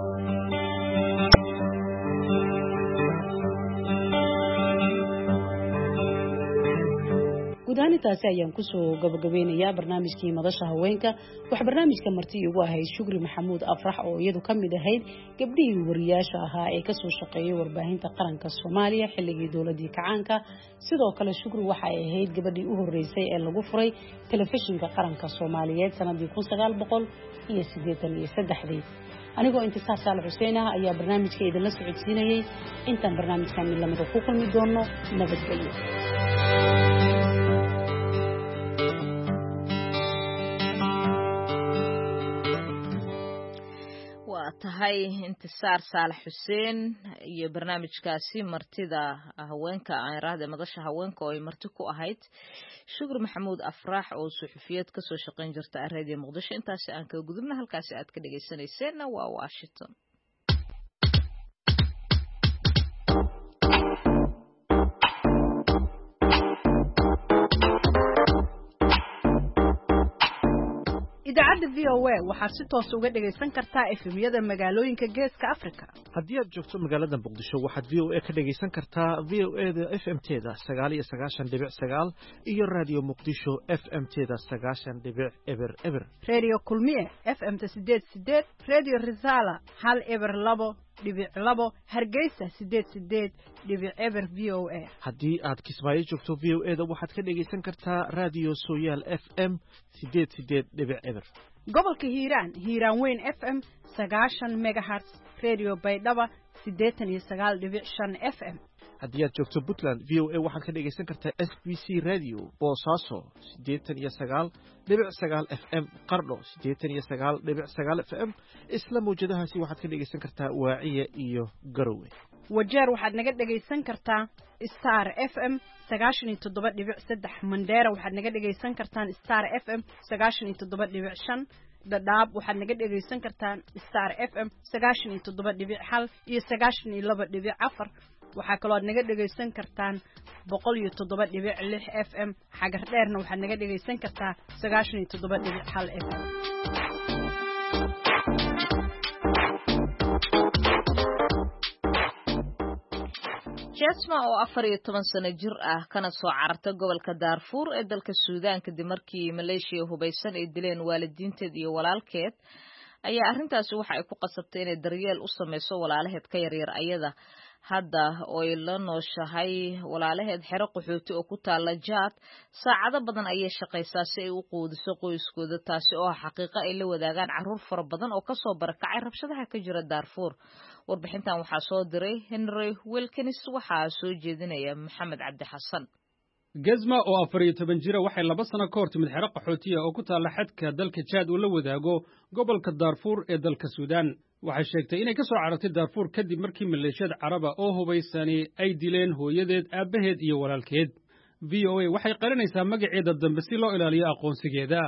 gudaanitaasi ayaan ku soo gabagabeynayaa barnaamijkii madasha haweenka wax barnaamijka marti ugu ahayd Shukri Maxamuud Afrax oo iyadu kamid ahayd gabdhihii wariyaasha ahaa ee ka soo shaqeeyay warbaahinta qaranka Soomaaliya xilligii dawladii kacaanka sidoo kale Shukri waxa ay ahayd gabadhii u horeysay ee lagu furay telefishinka qaranka Soomaaliyeed sanadii kun sagaal boqol iyo siddeetan iyo saddex anigoo intisaar Saal Xuseen ah ayaa barnaamijka idin la socodsiinayay intaan barnaamijkan mid lamid ku kulmi doono nabadgelyo waa tahay intisaar saalax xuseen iyo barnaamijkaasi martida haweenka aan raahday madasha haweenka oo ay marti ku ahayd shukri maxamuud afraax oo suxufiyad ka soo shaqayn jirta radio muqdisho intaasi aan ka gudubna halkaasi aad ka dhageysanayseena waa Washington. idaacadda V O A waxaad si toos uga dhagaysan kartaa efemyada magaalooyinka geeska Afrika. haddii aad joogto magaalada Muqdisho waxaad V O A ka dhagaysan kartaa V O A-da F M T-da sagaal iyo sagaashan dhibic sagaal iyo Radio Muqdisho F M T-da sagaashan dhibic eber eber. Radio Kulmiye F M-ta sideed sideed, Radio Risala hal eber labo dhibic labo, Hargeysa sideed sideed dhibic eber V O A. haddii aad Kismaayo joogto V O A-da waxaad ka dhagaysan kartaa Radio Sooyaal F M sideed sideed dhibic eber. gobolka Hiiraan Hiiraan Weyn F M sagaashan megahertz, Radio Baydhaba siddeetan iyo sagaal dhibic shan F M. haddii aad joogto Puntland V O A waxaad ka dhagaysan kartaa S B C Radio Boosaaso siddeetan iyo sagaal dhibic sagaal F M, Qardho siddeetan iyo sagaal dhibic sagaal F M. isla mawjadahaasi waxaad ka dhagaysan kartaa Waaciya iyo Garowe. Wajeer waxaad naga dhagaysan kartaa Star F M sagaashan iyo toddoba dhibic saddex. Mandera waxaad naga dhagaysan kartaan Star F M sagaashan iyo toddoba dhibic shan. Dadaab waxaad naga dhagaysan kartaan Star F M sagaashan iyo toddoba dhibic hal iyo sagaashan iyo laba dhibic afar. waxaa kaloo aad naga dhagaysan kartaan boqol iyo toddoba dhibic lix F M. xagar dheerna waxaad naga dhagaysan kartaa sagaashan iyo toddoba dhibic hal F M. Jasma oo afar iyo toban sano jir ah kana soo carartay gobolka Darfur ee dalka Suudaan kadib markii Maleeshiya hubaysan ay dileen waalidiinteed iyo walaalkeed ayaa arrintaasi waxa ay ku qasabtay inay daryeel u sameyso walaalaheed ka yaryar ayada hadda oo ay la nooshahay walaalaheed xero qaxooti oo ku taala Jaad. saacado badan ayay shaqaysaa si ay u quudiso qoyskooda, taasi oo xaqiiqo ay la wadaagaan caruur fara badan oo ka soo barakacay rabshadaha ka jira Darfur. warbixintan waxaa soo diray Henry Wilkins, waxaa soo jeedinaya Maxamed Cabdi Xasan. Gazma oo afar iyo toban jira waxay laba sano ka hor timid xero qaxootiya oo ku taala xadka dalka Jaad uu la wadaago gobolka Darfur ee dalka Suudaan. waxay sheegtay inay ka soo carartay Darfur kadib markii maleeshiyad Caraba oo hubaysani ay dileen hooyadeed, aabaheed iyo walaalkeed. V O A waxay qarinaysaa magaceeda dambe si loo ilaaliyo aqoonsigeeda.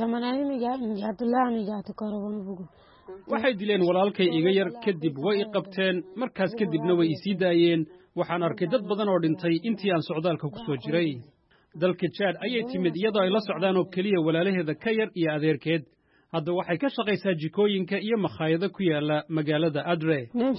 waxay dileen walaalkay iga yar, kadib way i qabteen, markaas kadibna way i sii daayeen. waxaan arkay dad badan oo dhintay intii aan socdaalka ku soo jiray. dalka Jaad ayay timid iyadoo ay la socdaan oo keliya walaalaheeda ka yar iyo adeerkeed. hadda waxay ka shaqaysaa jikooyinka iyo makhaayado ku yaala magaalada Adre.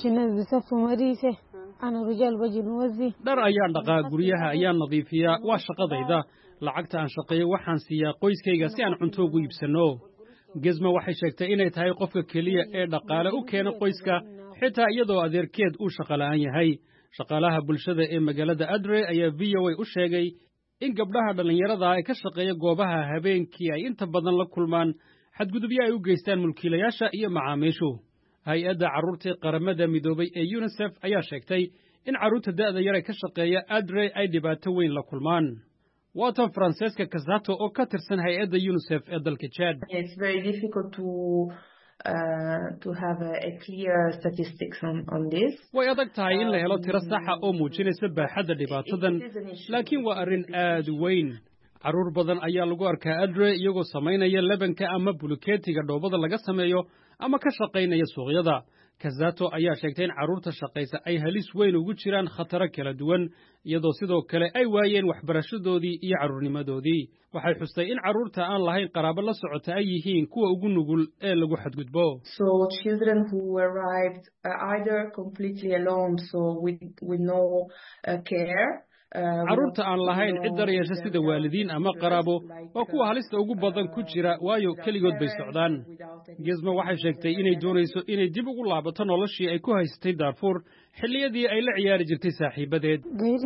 dhar ayaan dhaqaa, guryaha ayaan nadiifiyaa, waa shaqadayda. lacagta aan shaqeeyo waxaan siiyaa qoyskayga si aan cunto ugu iibsanno. Gazma waxay sheegtay inay tahay qofka keliya ee dhaqaale u keena qoyska, xitaa iyadoo adeerkeed uu shaqo la'aan yahay. shaqaalaha bulshada ee magaalada Adre ayaa V O A u sheegay in gabdhaha dhallinyarada ee ka shaqeeya goobaha habeenkii ay inta badan la kulmaan xadgudubyo ay u geystaan mulkiilayaasha iyo macaamiishu. hay-adda carruurta qaramada midoobay ee UNICEF ayaa sheegtay in carruurta da'da yar ee ka shaqeeya Adre ay dhibaato weyn la kulmaan. Waatan Francesca Casato oo ka tirsan hay-adda UNICEF ee dalka Jaad. It's very difficult to uh, to have a, a clear statistics on, on this. way adag tahay in la helo tiro saxa oo muujinaysa baaxadda dhibaatadan, laakiin waa arrin aad u weyn. carruur badan ayaa lagu arkaa Adre iyagoo samaynaya lebanka ama bulukeetiga dhoobada laga sameeyo ama ka shaqaynaya suuqyada. Casato ayaa sheegtay in carruurta shaqaysa ay halis weyn ugu jiraan khataro kala duwan, iyadoo sidoo kale ay waayeen waxbarashadoodii iyo carruurnimadoodii. waxay xustay in carruurta aan lahayn qaraabo la socota ay yihiin kuwa ugu nugul ee lagu xadgudbo. So children who arrived uh, either completely alone, so with with no uh, care. carruurta aan lahayn cid daryeesha sida waalidiin ama qaraabo waa kuwa halista ugu badan ku jira, waayo keligood bay socdaan. Gazma waxay sheegtay inay doonayso inay dib ugu laabato noloshii ay ku haysatay Darfur xilliyadii ay la ciyaari jirtay saaxiibadeed.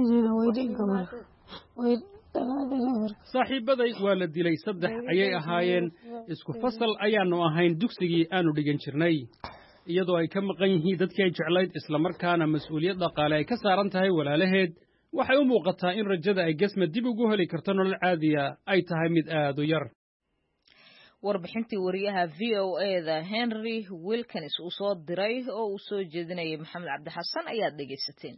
saaxiibaday waa la dilay, saddex ayay ahaayeen, isku fasal ayaannu ahayn dugsigii aanu dhigan jirnay. iyadoo ay ka maqan yihiin dadkii ay jeclayd, islamarkaana mas-uuliyad dhaqaale ay ka saaran tahay walaalaheed, waxay u muuqataa in rajada ay Gazma dib ugu heli karto nolol caadiya ay tahay mid aad u yar. warbixintii wariyaha v o a-da Henry Wilkins uu soo diray oo uu soo jeedinayay Maxamed Cabdi Xasan ayaad dhegaysateen.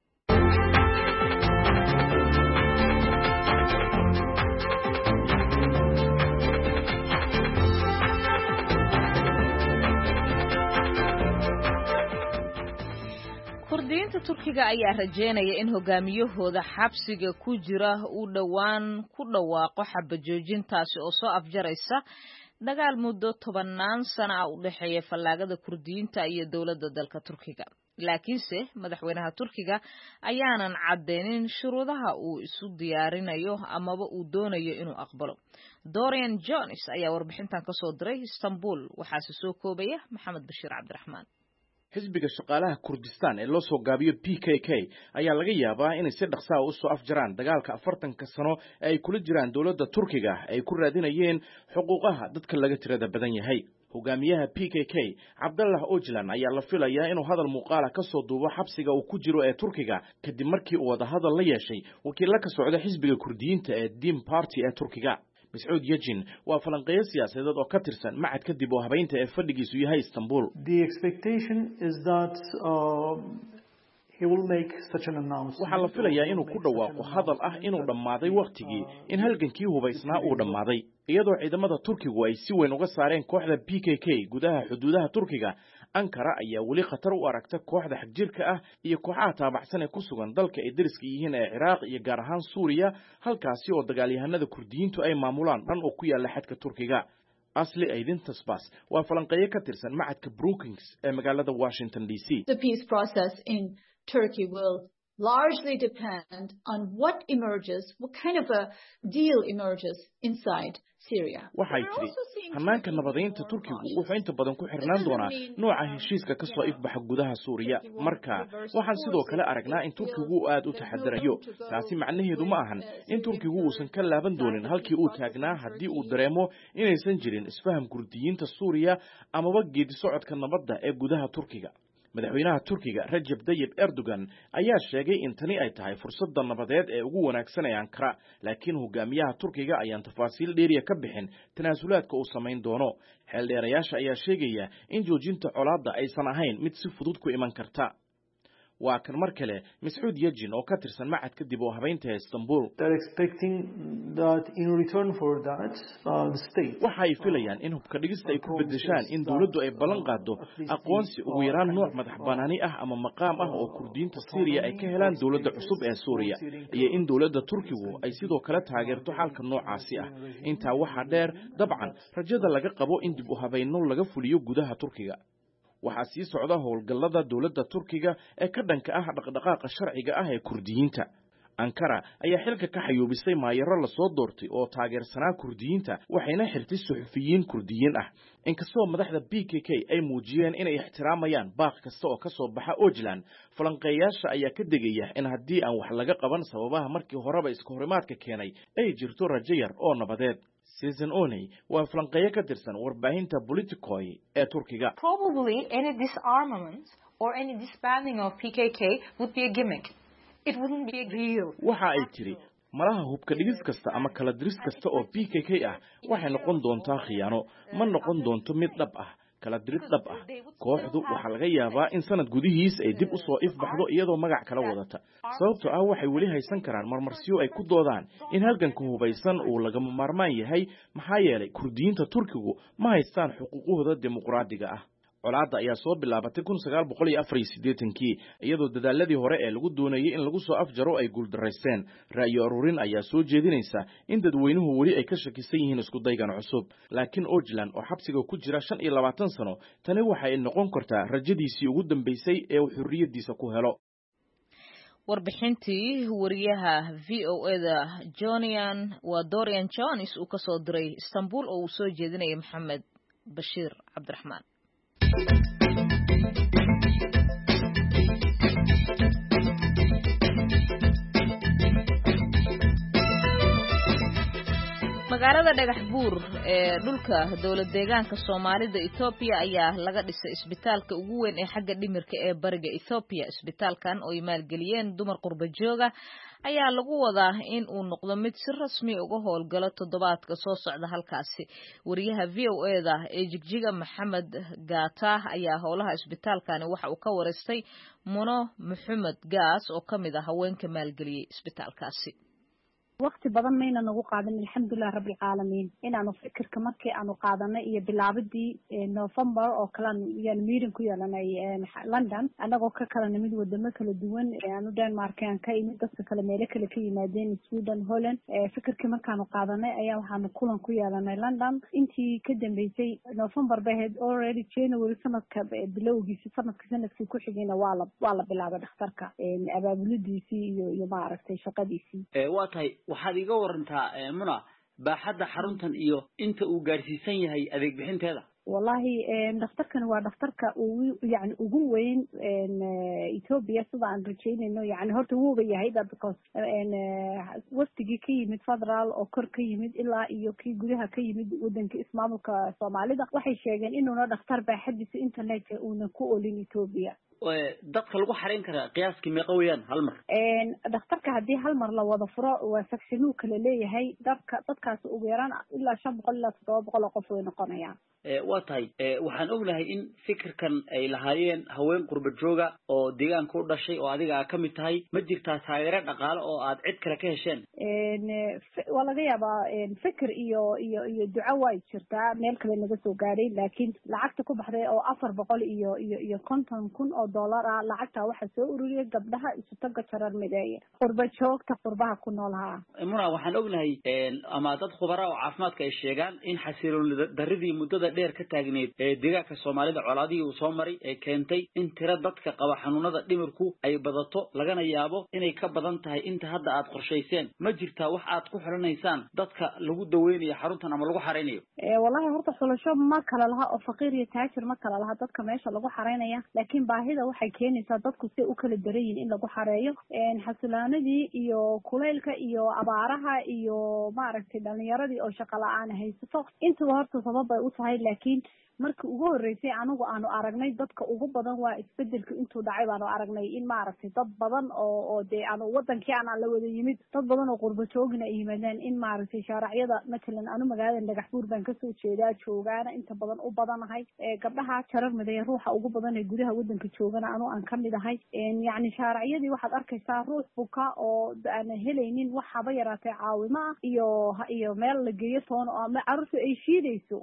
Kurdiyiinta Turkiga ayaa rajeynaya in hogaamiyahooda xabsiga ku jira uu dhawaan ku dhawaaqo xabajoojintaasi oo soo afjaraysa dagaal muddo tobanaan sano ah u dhexeeya fallaagada Kurdiyiinta iyo dowladda dalka Turkiga. Laakiinse madaxweynaha Turkiga ayaanan cadeynin shuruudaha uu isu diyaarinayo amaba uu doonayo inuu aqbalo. Dorian Jones ayaa warbixintan ka soo diray Istanbul, waxaase soo koobaya Maxamed Bashiir Cabdiraxmaan. xisbiga shaqaalaha Kurdistan ee loo soo gaabiyo P K K ayaa laga yaabaa inay si dhaqso ah u soo afjaraan dagaalka afartanka sano ee ay kula jiraan dowladda Turkiga ay ku raadinayeen xuquuqaha dadka laga tirada badan yahay. hogaamiyaha P K K Abdullah Öcalan ayaa la filayaa inuu hadal muuqaal ah ka soo duubo xabsiga uu ku jiro ee Turkiga kadib markii uu wada hadal la yeeshay wakiilka ka socda xisbiga Kurdiyiinta ee Dem Party ee Turkiga. Mas'uud Yajin waa falanqeeyo siyaasadeed oo ka tirsan macad kadib oo habeynta ee fadhigiisu yahay Istanbul. The expectation is that uh, he will make such an announcement. Waxa la filayaa inuu ku dhawaaqo hadal ah inuu dhamaaday waqtigii in halgankii hubaysnaa uu dhamaaday iyadoo ciidamada Turkigu ay si weyn uga saareen kooxda P K K gudaha xuduudaha Turkiga. Ankara ayaa weli khatar u aragta kooxda xagjirka ah iyo kooxaha taabacsan ee ku sugan dalka ay dariska yihiin ee Ciraaq iyo gaar ahaan Suuriya halkaasi oo dagaalyahanada Kurdiyiintu ay maamulaan dhan oo ku yaala xadka Turkiga. Asli Aydin Tasbas waa falanqeeyo ka tirsan macadka Brookings ee magaalada Washington D C. The peace process in Turkey will largely depend on what emerges, what kind of a deal emerges inside Syria. Waxay tiri hanaanka nabadeynta Turkigu wuxuu inta badan ku xirnaan doonaa nooca heshiiska ka soo ifbaxa gudaha Suuriya. Marka waxaan sidoo kale aragnaa in Turkigu aad u taxadarayo. Taasi macnaheedu ma ahan in Turkigu uusan ka laaban doonin halkii uu taagnaa haddii uu dareemo inaysan jirin isfaham Kurdiyiinta Suuriya amaba geedi socodka nabadda ee gudaha Turkiga. madaxweynaha Turkiga Recep Tayyip Erdogan ayaa sheegay in tani ay tahay fursad nabadeed ee ugu wanaagsan ee Ankara, laakiin hogaamiyaha Turkiga ayaan tafaasiil dheeriya ka bixin tanaasulaadka uu sameyn doono. Xeeldheerayaasha ayaa sheegaya in joojinta colaadda aysan ahayn mid si fudud ku iman karta. waa kan mar kale Mas'uud Yajin oo ka tirsan macad kadib oo habeynta Istanbul. They're expecting that in return for that uh, the state waxay filayaan in hubka dhigista ay ku bedeshaan in dawladdu ay ballan qaado aqoonsi ugu yaraan nooc madax banaani ah ama maqaam ah oo Kurdiyiinta Syria ay ka helaan dawladda cusub ee Suuriya iyo in dawladda Turkigu ay sidoo kale taageerto xalka noocaasi ah. Intaa waxa dheer dabcan rajada laga qabo in dib u habeynno laga fuliyo gudaha Turkiga. waxaa sii socda howlgallada dawladda Turkiga ee ka dhanka ah dhaqdhaqaaqa sharciga ah ee Kurdiyiinta. Ankara ayaa xilka ka xayuubisay maayaro la soo doortay oo taageersanaa Kurdiyiinta waxayna xirtay suxufiyiin Kurdiyiin ah. Inkastoo madaxda P K K ay muujiyeen inay ixtiraamayaan baaq kasta oo ka soo baxa Öcalan, falanqeeyaasha ayaa ka degaya in haddii aan wax laga qaban sababaha markii horeba iska horimaadka keenay ay jirto rajo yar oo nabadeed. Season Oney waa falanqeeyo ka tirsan warbaahinta Politicoy ee Turkiga. Probably any disarmament or any disbanding of P K K would be a gimmick. It wouldn't be real. Waxa ay tiri malaha hubka dhigis kasta ama kala diris kasta oo P K K ah waxay noqon doontaa khiyaano, ma noqon doonto mid dhab ah. kala dirid dhab ah kooxdu waxa laga yaabaa in sanad gudihiis ay dib u soo ifbaxdo iyadoo magac kala wadata sababtoo ah waxay weli haysan karaan marmarsiyo ay ku doodaan in halganka hubaysan uu laga maarmaan yahay maxaa yeelay Kurdiyiinta Turkigu ma haystaan xuquuqahooda dimuqraadiga ah. colaadda ayaa soo bilaabatay kun sagaal boqol iyo afar iyo siddeetankii iyadoo dadaaladii hore ee lagu doonayay in lagu soo afjaro ay guuldareysteen. ra'yi ururin ayaa soo jeedinaysa in dadweynuhu weli ay ka shakisan yihiin isku daygan cusub, laakiin Öcalan oo xabsiga ku jira shan iyo labaatan sano tani waxa ay noqon kartaa rajadiisii ugu dambeysay ee uu xurriyadiisa ku helo. warbixintii wariyaha V O A-da Jonian waa Dorian Jones uu ka soo diray Istanbul oo uu soo jeedinayay Maxamed Bashiir Cabdiraxmaan. magaalada dhagax buur ee dhulka dowlad deegaanka Soomaalida Ethiopia ayaa laga dhisay isbitaalka ugu weyn ee xagga dhimirka ee bariga Ethiopia. Isbitaalkan oo ay maalgeliyeen dumar qurba jooga ayaa lagu wadaa in uu noqdo mid si rasmi uga howlgalo toddobaadka soo socda halkaasi. Wariyaha V O A da ee Jigjiga Maxamed Gaata ayaa howlaha isbitaalkani waxa uu ka wareystay Muno Maxamed Gaas oo kamid ah haweenka maalgeliyay isbitaalkaasi. waqti badan mayna nagu qaadan alxamdulilah rabbil caalamiin inaanu fikirka markii aanu qaadanay iyo bilaabadii November oo kala yaan meeting ku yeelanay London anagoo ka kala nimid wadamo kala duwan aanu Denmark aan ka imid dadka kala meelo kala ka yimaadeen Sweden Holland fikirka markaanu qaadanay ayaa waxaanu kulan ku yeelanay London intii ka dambeysay November baheed already January sanadka bilowgiisa sanadka sanadkii ku xigayna waa la waa la bilaabay dhakhtarka abaabulidiisii iyo iyo maaragtay shaqadiisii ee waa tahay waxaad iga warantaa Muna baaxadda xaruntan iyo inta uu gaarsiisan yahay adeeg bixinteeda wallahi dhakhtarkan waa dhakhtarka uu yani ugu weyn Ethiopia sida aan rajaynayno yani horta wuu yahay because waftigii ka yimid federal oo kor ka yimid ilaa iyo kii gudaha ka yimid wadanka ismaamulka Soomaalida waxay sheegeen inuuna dhakhtar baaxadiisa internet uuna ku olin Ethiopia dadka lagu xareyn kara qiyaaskii meeqa weeyaan hal mar een dhakhtarka hadii hal mar la wada furo waa section kale leeyahay dadka dadkaas ugu yaraan ilaa shan boqol ilaa todoba boqol qof way noqonayaan ee waa tahay ee waxaan ognahay in fikirkan ay lahaayeen haween qurba jooga oo deegaanka u dhashay oo adiga ka mid tahay ma jirtaa taageero dhaqaale oo aad cid kale ka hesheen een waa laga yaabaa een fikir iyo iyo iyo duco way jirtaa meel kale naga soo gaaray laakiin lacagta ku baxday oo afar boqol iyo iyo iyo konton kun oo dollar ah lacagta waxa soo ururiyay gabdhaha isu taga jarar mideeya qurba joogta qurbaha ku noolha muna waxaan ognahay een ama dad khubaro oo caafimaadka ay sheegaan in xasiloon daridii muddada dheer ka taagneed ee deegaanka Soomaalida colaadii uu soo maray ee keentay in tira dadka qaba xanuunada dhimirku ay badato lagana yaabo inay ka badan tahay inta hadda aad qorshayseen ma jirtaa wax aad ku xiranaysaan dadka lagu daweynayo xaruntan ama lagu xareynayo ee wallahi horta xulasho ma kala laha oo faqiir iyo taajir ma kala laha dadka meesha lagu xareynaya laakiin baahida waxay keenaysaa dadku si u kala dareeyeen in lagu xareeyo een xasilaanadii iyo kuleylka iyo abaaraha iyo maaragtay dhalinyaradii oo shaqo la'aan haysto inta horta sabab ay u tahay laakiin markii ugu horeysay anigu aanu aragnay dadka ugu badan waa isbedelka intuu dhacay baanu aragnay in maaragtay dad badan oo oo de aanu wadankii aan la wada yimid dad badan oo qurba joogna ay yimaadeen in maaragtay shaaracyada midland anu magaalada dhagax buur baan ka soo jeedaa joogaana inta badan u badanahay ee gabdhaha jarar miday ruuxa ugu badan ee gudaha wadanka joogana anu aan kamid ahay een yani shaaracyadii waxaad arkaysaa ruux buka oo aan helaynin wax haba yaraatay caawimo iyo iyo meel la geeyo toon oo ama carruurtu ay shiidayso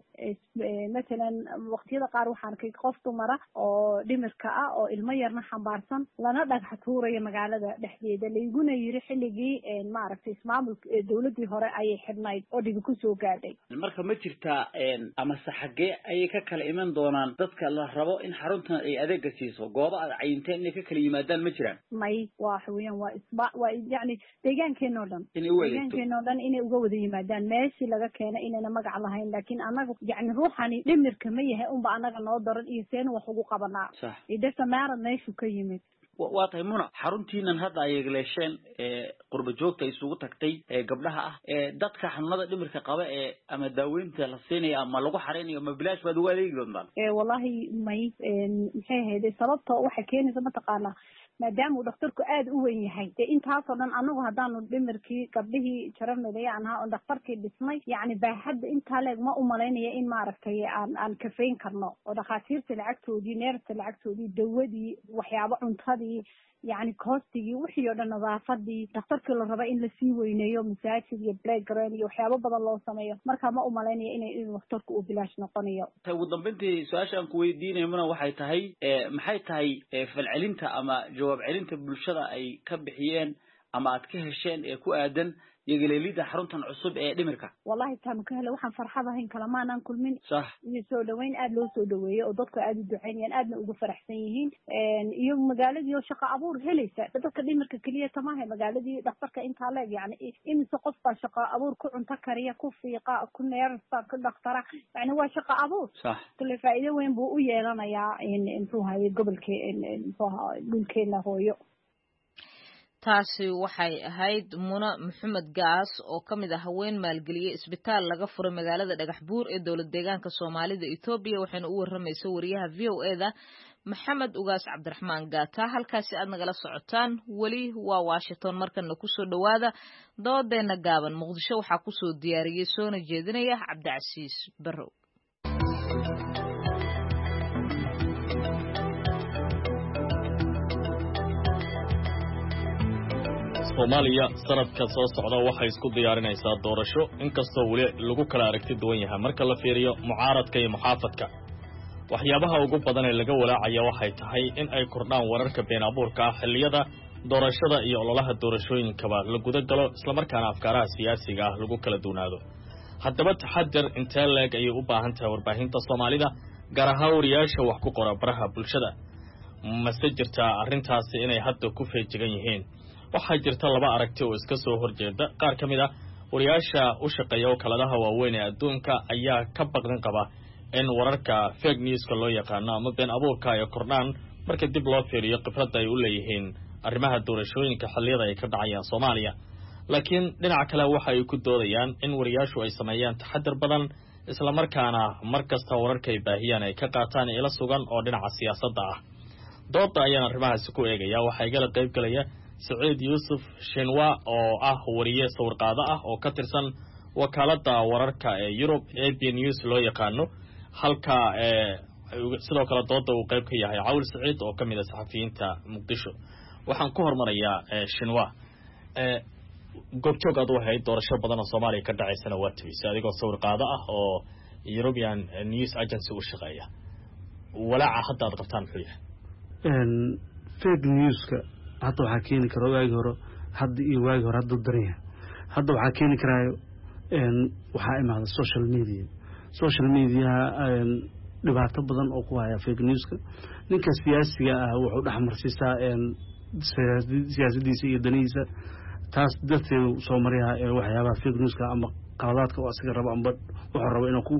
midland waqtiyada qaar waxaan arkay qof dumara oo dhimirka ah oo ilmo yarna xambaarsan lana dhagax tuurayo magaalada dhexdeeda layguna yiri xilligii een maaragtay ismaamulka dawladii hore ayay xidhnayd oo dhibi ku soo gaadhay marka ma jirtaa een ama saxagee ayay ka kala iman doonaan dadka la rabo in xaruntan ay adeeg siiso goobo aad cayinteen inay ka kala yimaadaan ma jiraan may waa xawiyaan waa isba waa yani deegaankeena oo dhan deegaankeena oo dhan inay uga wada yimaadaan meeshii laga keenay inayna magac lahayn laakiin anaga yani ruuxani dhimirka ma yahay un ba anaga noo daran iyo seen wax ugu qabanaa idasa maarad meeshu ka yimid waa tahay Muna xaruntiinan hadda ay yeesheen ee qurba joogta isugu tagtay ee gabdhaha ah ee dadka xanuunada dhimirka qaba ee ama daaweynta la siinay ama lagu xareynayo ma bilaash baad ugu adeegi doontaan ee wallahi may maxay hayday sababta waxa keenaysa ma taqaana maadaama uu dhakhtarku aad u weyn yahay ee intaas oo dhan anagu hadaanu dhimirkii gabdhihii jarar mideeyaan ahaa oo dhakhtarkii dhismay yani baaxadda intaa leeg ma u malaynaya in maaragtay aan aan kafeyn karno oo dhakhaatiirta lacagtoodii neerta lacagtoodii dawadii waxyaabo cuntadii يعني كوستي وحي oo dhan nadaafadii dhakhtarkii la raba in la sii weyneeyo masaajid iyo playground iyo waxyaabo badan loo sameeyo marka ma u maleynaya inay in dhakhtarku uu bilaash noqonayo ta ugu dambeyntii su'aashan ku weydiinay mana waxay tahay maxay tahay falcelinta ama jawaab celinta bulshada ay ka bixiyeen ama aad ka hesheen ee ku aadan yagaleelida xaruntan cusub ee dhimirka wallahi taan ka helay waxaan farxadahay kalamaan kulmin sax iyo soo dhaweyn aad loo soo dhaweeyay oo dadku aad u duceeyeen aadna ugu faraxsan yihiin een iyo magaaladii oo shaqo abuur helaysa dadka dhimirka kaliya tamahay magaaladii dhakhtarka inta leeg yani in soo qof baa abuur ku cunta kariya ku fiiqa ku neersta ku dhaqtara yani waa shaqo abuur sax kale faa'iido weyn buu u yeelanayaa in intuu hayo gobolka in dhulkeena hooyo taasi waxay ahayd Muna Maxamed Gaas oo ka mid ah haween maalgeliyay isbitaal laga furay magaalada Dhagaxbuur ee dowlad deegaanka Soomaalida Itoobiya waxayna u warramaysaa wariyaha V O A da Maxamed Ugaas Cabdiraxmaan Gaata halkaasi aad nagala socotaan wali waa Washington markana ku soo dhawaada doodeena gaaban Muqdisho waxa ku soo diyaariyay soona jeedinaya Cabdicasiis Barrow Soomaaliya sanadka soo socda waxay isku diyaarinaysaa doorasho inkastoo wali lagu kala aragti duwan yahay marka la fiiriyo mucaaradka iyo muxaafadka waxyaabaha ugu badan ee laga walaacaya waxay tahay in ay kordhaan wararka been abuurka ah xilliyada doorashada iyo ololaha doorashooyinkaba la guda galo isla markaana afkaaraha siyaasiga ah lagu kala duunaado haddaba taxadar intee leeg ayay u baahan tahay warbaahinta Soomaalida gaar ahaan wariyaasha wax ku qora baraha bulshada mase jirtaa arrintaasi inay hadda ku feejigan yihiin waxaa jirta laba aragti oo iska soo horjeeda qaar ka mid ah wariyaasha u shaqeeya wakaaladaha waaweyn ee adduunka ayaa ka baqdan qaba in wararka fake news-ka loo yaqaano ama been abuurka ay kordhaan marka dib loo fiiriyo khibradda ay u leeyihiin arrimaha doorashooyinka xilliyada ay ka dhacayaan Soomaaliya laakiin dhinaca kale waxa ay ku doodayaan in wariyaashu ay sameeyaan taxadar badan isla markaana markasta wararka ay baahiyaan ay ka qaataan ila sugan oo dhinaca siyaasadda ah doodda ayaan arrimahaasi ku eegaya waxaa igala qayb galaya Saciid Yuusuf Shinwa oo ah wariye sawirqaado ah oo ka tirsan wakaaladda wararka ee Europe A B News loo yaqaano halka ee sidoo kale doodda uu qayb ka yahay Cawl Saciid oo kamid ah saxafiyiinta Muqdisho waxaan ku hormarayaa Shinwa ee goobjoog aad u ahayd doorasho badan oo Soomaaliya ka dhacaysana waa tabisay adigoo sawirqaado ah oo European News Agency u shaqeeya walaaca hadda aad qabtaan muxuu yahay een fake news-ka hadda waxaa keeni kara waagi hore hadda iyo waagi hore hadda daran hadda waxaa keeni karaayo een waxaa imaada social media social media een dhibaato badan oo ku haya fake news-ka ninka siyaasiga ah wuxuu dhaxmarsiisaa een siyaasadiisa iyo danihiisa taas dadkeedu soo mariyaa ee waxyaabaha fake news-ka ama qaladaadka oo asiga rabo amba wuxuu rabo inuu ku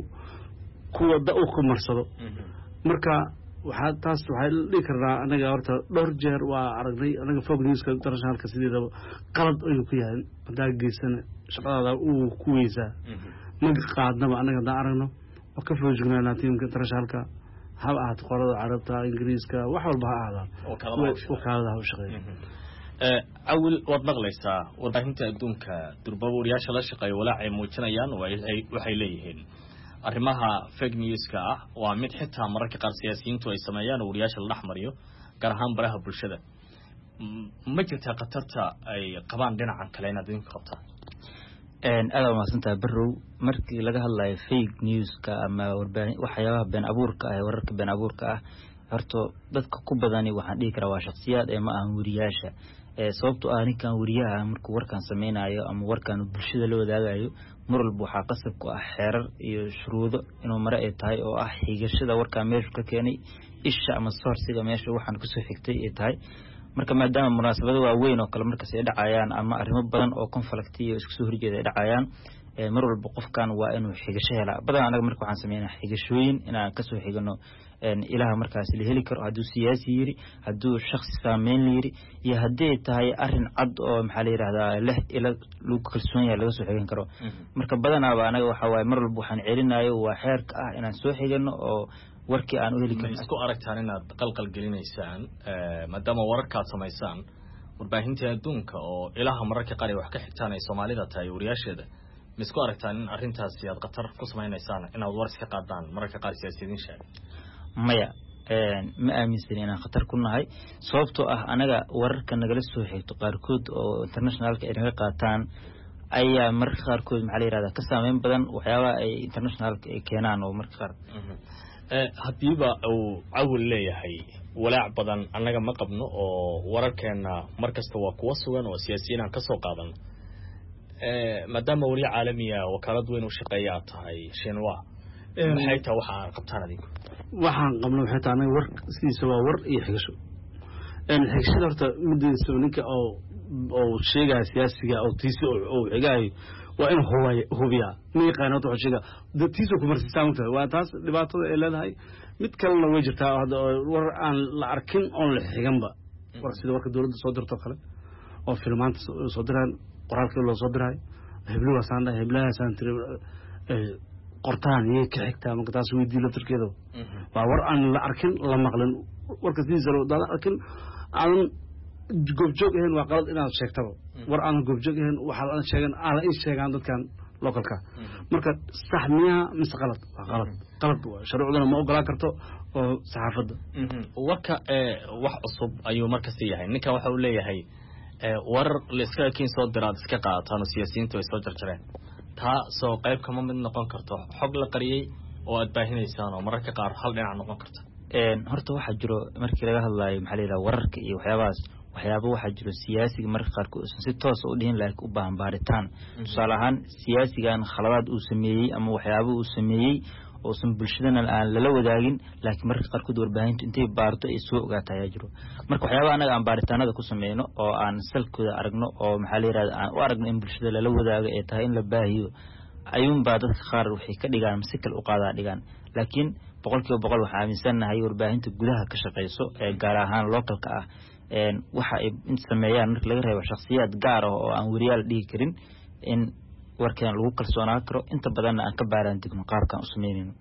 ku wada u ku marsado marka waxaa taas waxay dhigi karnaa anaga horta dhowr jeer waa aragnay anaga fog newska internationalka sideedaba qalad ayuu ku yahay hadaa geysana shaqadaada uu ku weysaa maga qaadnaba anaga haddaan aragno oo ka foojignaanaa tiimka internationalka haba ahaato qorada carabta ingiriiska wax walba ha ahaadaan wakaaladaha u shaqeeya awil waad maqlaysaa warbaahinta adduunka durbaba wariyaasha la shaqeeya walaacay muujinayaan waxay leeyihiin arrimaha fake news-ka ah waa mid xitaa mararka qaar siyaasiyiintu ay sameeyaan wariyaasha la dhaxmariyo gaar ahaan baraha bulshada ma jirtaa khatarta ay qabaan dhinacan kale inaad idinka qabtaan aad waa mahadsantahay Barrow markii laga hadlayo fake news-ka ama warbaahin waxyaabaha been abuurka ah wararka been abuurka ah horto dadka ku badani waxaan dhihi karaa waa shakhsiyaad ee ma ahan wariyaasha ee sababtoo ah ninkan wariyaha markuu warkan sameynayo ama warkan bulshada la wadaagayo mar walba waxaa qasab ku ah xeerar iyo shuruudo inuu mare ay tahay oo ah xigashada warka meesha ka keenay isha ama sourciga meesha waxaan ku soo xigtay ay tahay marka maadaama munaasabado waaweyn oo kale markaas ay dhacayaan ama arrimo badan oo conflict iyo isku soo horjeeda ay dhacayaan mar walba qofkan waa inuu xigasho helaa badan anaga marka waxaan sameeynaa xigashooyin inaan ka soo xigano ilaha markaas la heli karo hadduu siyaasi yiri hadduu shakhsi saameyn yiri iyo haddii tahay arrin cad oo maxaa la yiraahdaa leh ila lagu kalsoon yahay laga soo xigan karo marka badanaaba anaga waxa waaye mar walba waxaan celinayo waa xeerka ah inaan soo xigano oo warkii aan u heli karin isku aragtaan inaad qalqal gelinaysaan maadaama wararkaad samaysaan warbaahinta adduunka oo ilaha mararka qaar wax ka xigtaan ay Soomaalida tahay wariyaasheeda ma isku aragtaan in arrintaasi aad qatar ku samaynaysaan inaad war iska qaadaan mararka qaar siyaasiyiin sheegay maya ma aaminsan inaan khatar ku nahay sababtoo ah anaga wararka nagala soo xigto qaarkood oo internationalka ay naga qaataan ayaa mararka qaarkood maxaa la yiraahdaa ka saameyn badan waxyaabaha ay internationalka ay keenaan oo mararka qaar haddiiba uu cawil leeyahay walaac badan annaga ma qabno oo wararkeena markasta waa kuwa sugan oo siyaasiyiin aan ka soo qaadan maadaama wariye caalamiya wakaalad weyn u shaqeeya aad tahay Shinwa maxay tahay waxaa qabtaan adigu waxaan qabno waxay tahay war sidiisa waa war iyo xigasho een xigashada horta midayso ninka oo oo sheegaya siyaasiga oo tiisi oo xigaay waa in hubiya hubiya mii qaanad wuxuu sheega dadkiisu ku marsiistaan u tahay waa taas dhibaatada ay leedahay mid kalena way jirtaa war aan la arkin oo la xiganba war sida warka dawladda soo dirto kale oo filmaanta soo diraan qoraalkii loo soo diray heblaha saanda heblaha saantire qortaan iyo ka xigtaa marka taas weydii la turkeedo waa war aan la arkin la maqlin warka tiisa loo dad arkin aan goobjoog ahayn waa qalad inaad sheegtaba war aan goobjoog ahayn waxa la sheegan ala ay sheegaan dadkan localka marka sax miya mise qalad waa qalad qalad waa sharciyaduna ma ogolaan karto oo saxaafadda warka wax cusub ayuu marka si yahay ninka waxa uu leeyahay war la iska keen soo diraad iska qaataan siyaasiyiintu ay soo jarjareen taa soo qayb kama mid noqon karto xog la qariyay oo aad baahinaysaan oo mararka qaar hal dhinac noqon karto een horta waxa jiro markii laga hadlayo maxaa la yiraahdaa wararka iyo waxyaabahaas waxyaabo waxa jiro siyaasiga marka qaar ku si toos u dhihin laakiin u baahan baaritaan tusaale ahaan siyaasigan khaladaad uu sameeyay ama waxyaabo uu sameeyay oo san bulshadana aan lala wadaagin laakiin marka qaar ku warbaahintu intay baarto ay soo ogaataa ayaa jiro marka waxyaabo anaga aan baaritaanada ku sameeyno oo aan salkooda aragno oo maxaa la yiraahdaa aan u aragno in bulshada lala wadaago ee tahay in la baahiyo ayuun baa dadka qaar waxay ka dhigaan masikal u qaadaa dhigaan laakiin boqolkiiba boqol waxaan aaminsanahay warbaahinta gudaha ka shaqeyso ee gaar ahaan localka ah een waxa ay sameeyaan marka laga reebo shakhsiyaad gaar ah oo aan wariyaal dhigi karin in warkaan lagu kalsoonaan karo inta badan aan ka baaraan digno qaabkan u sameeyno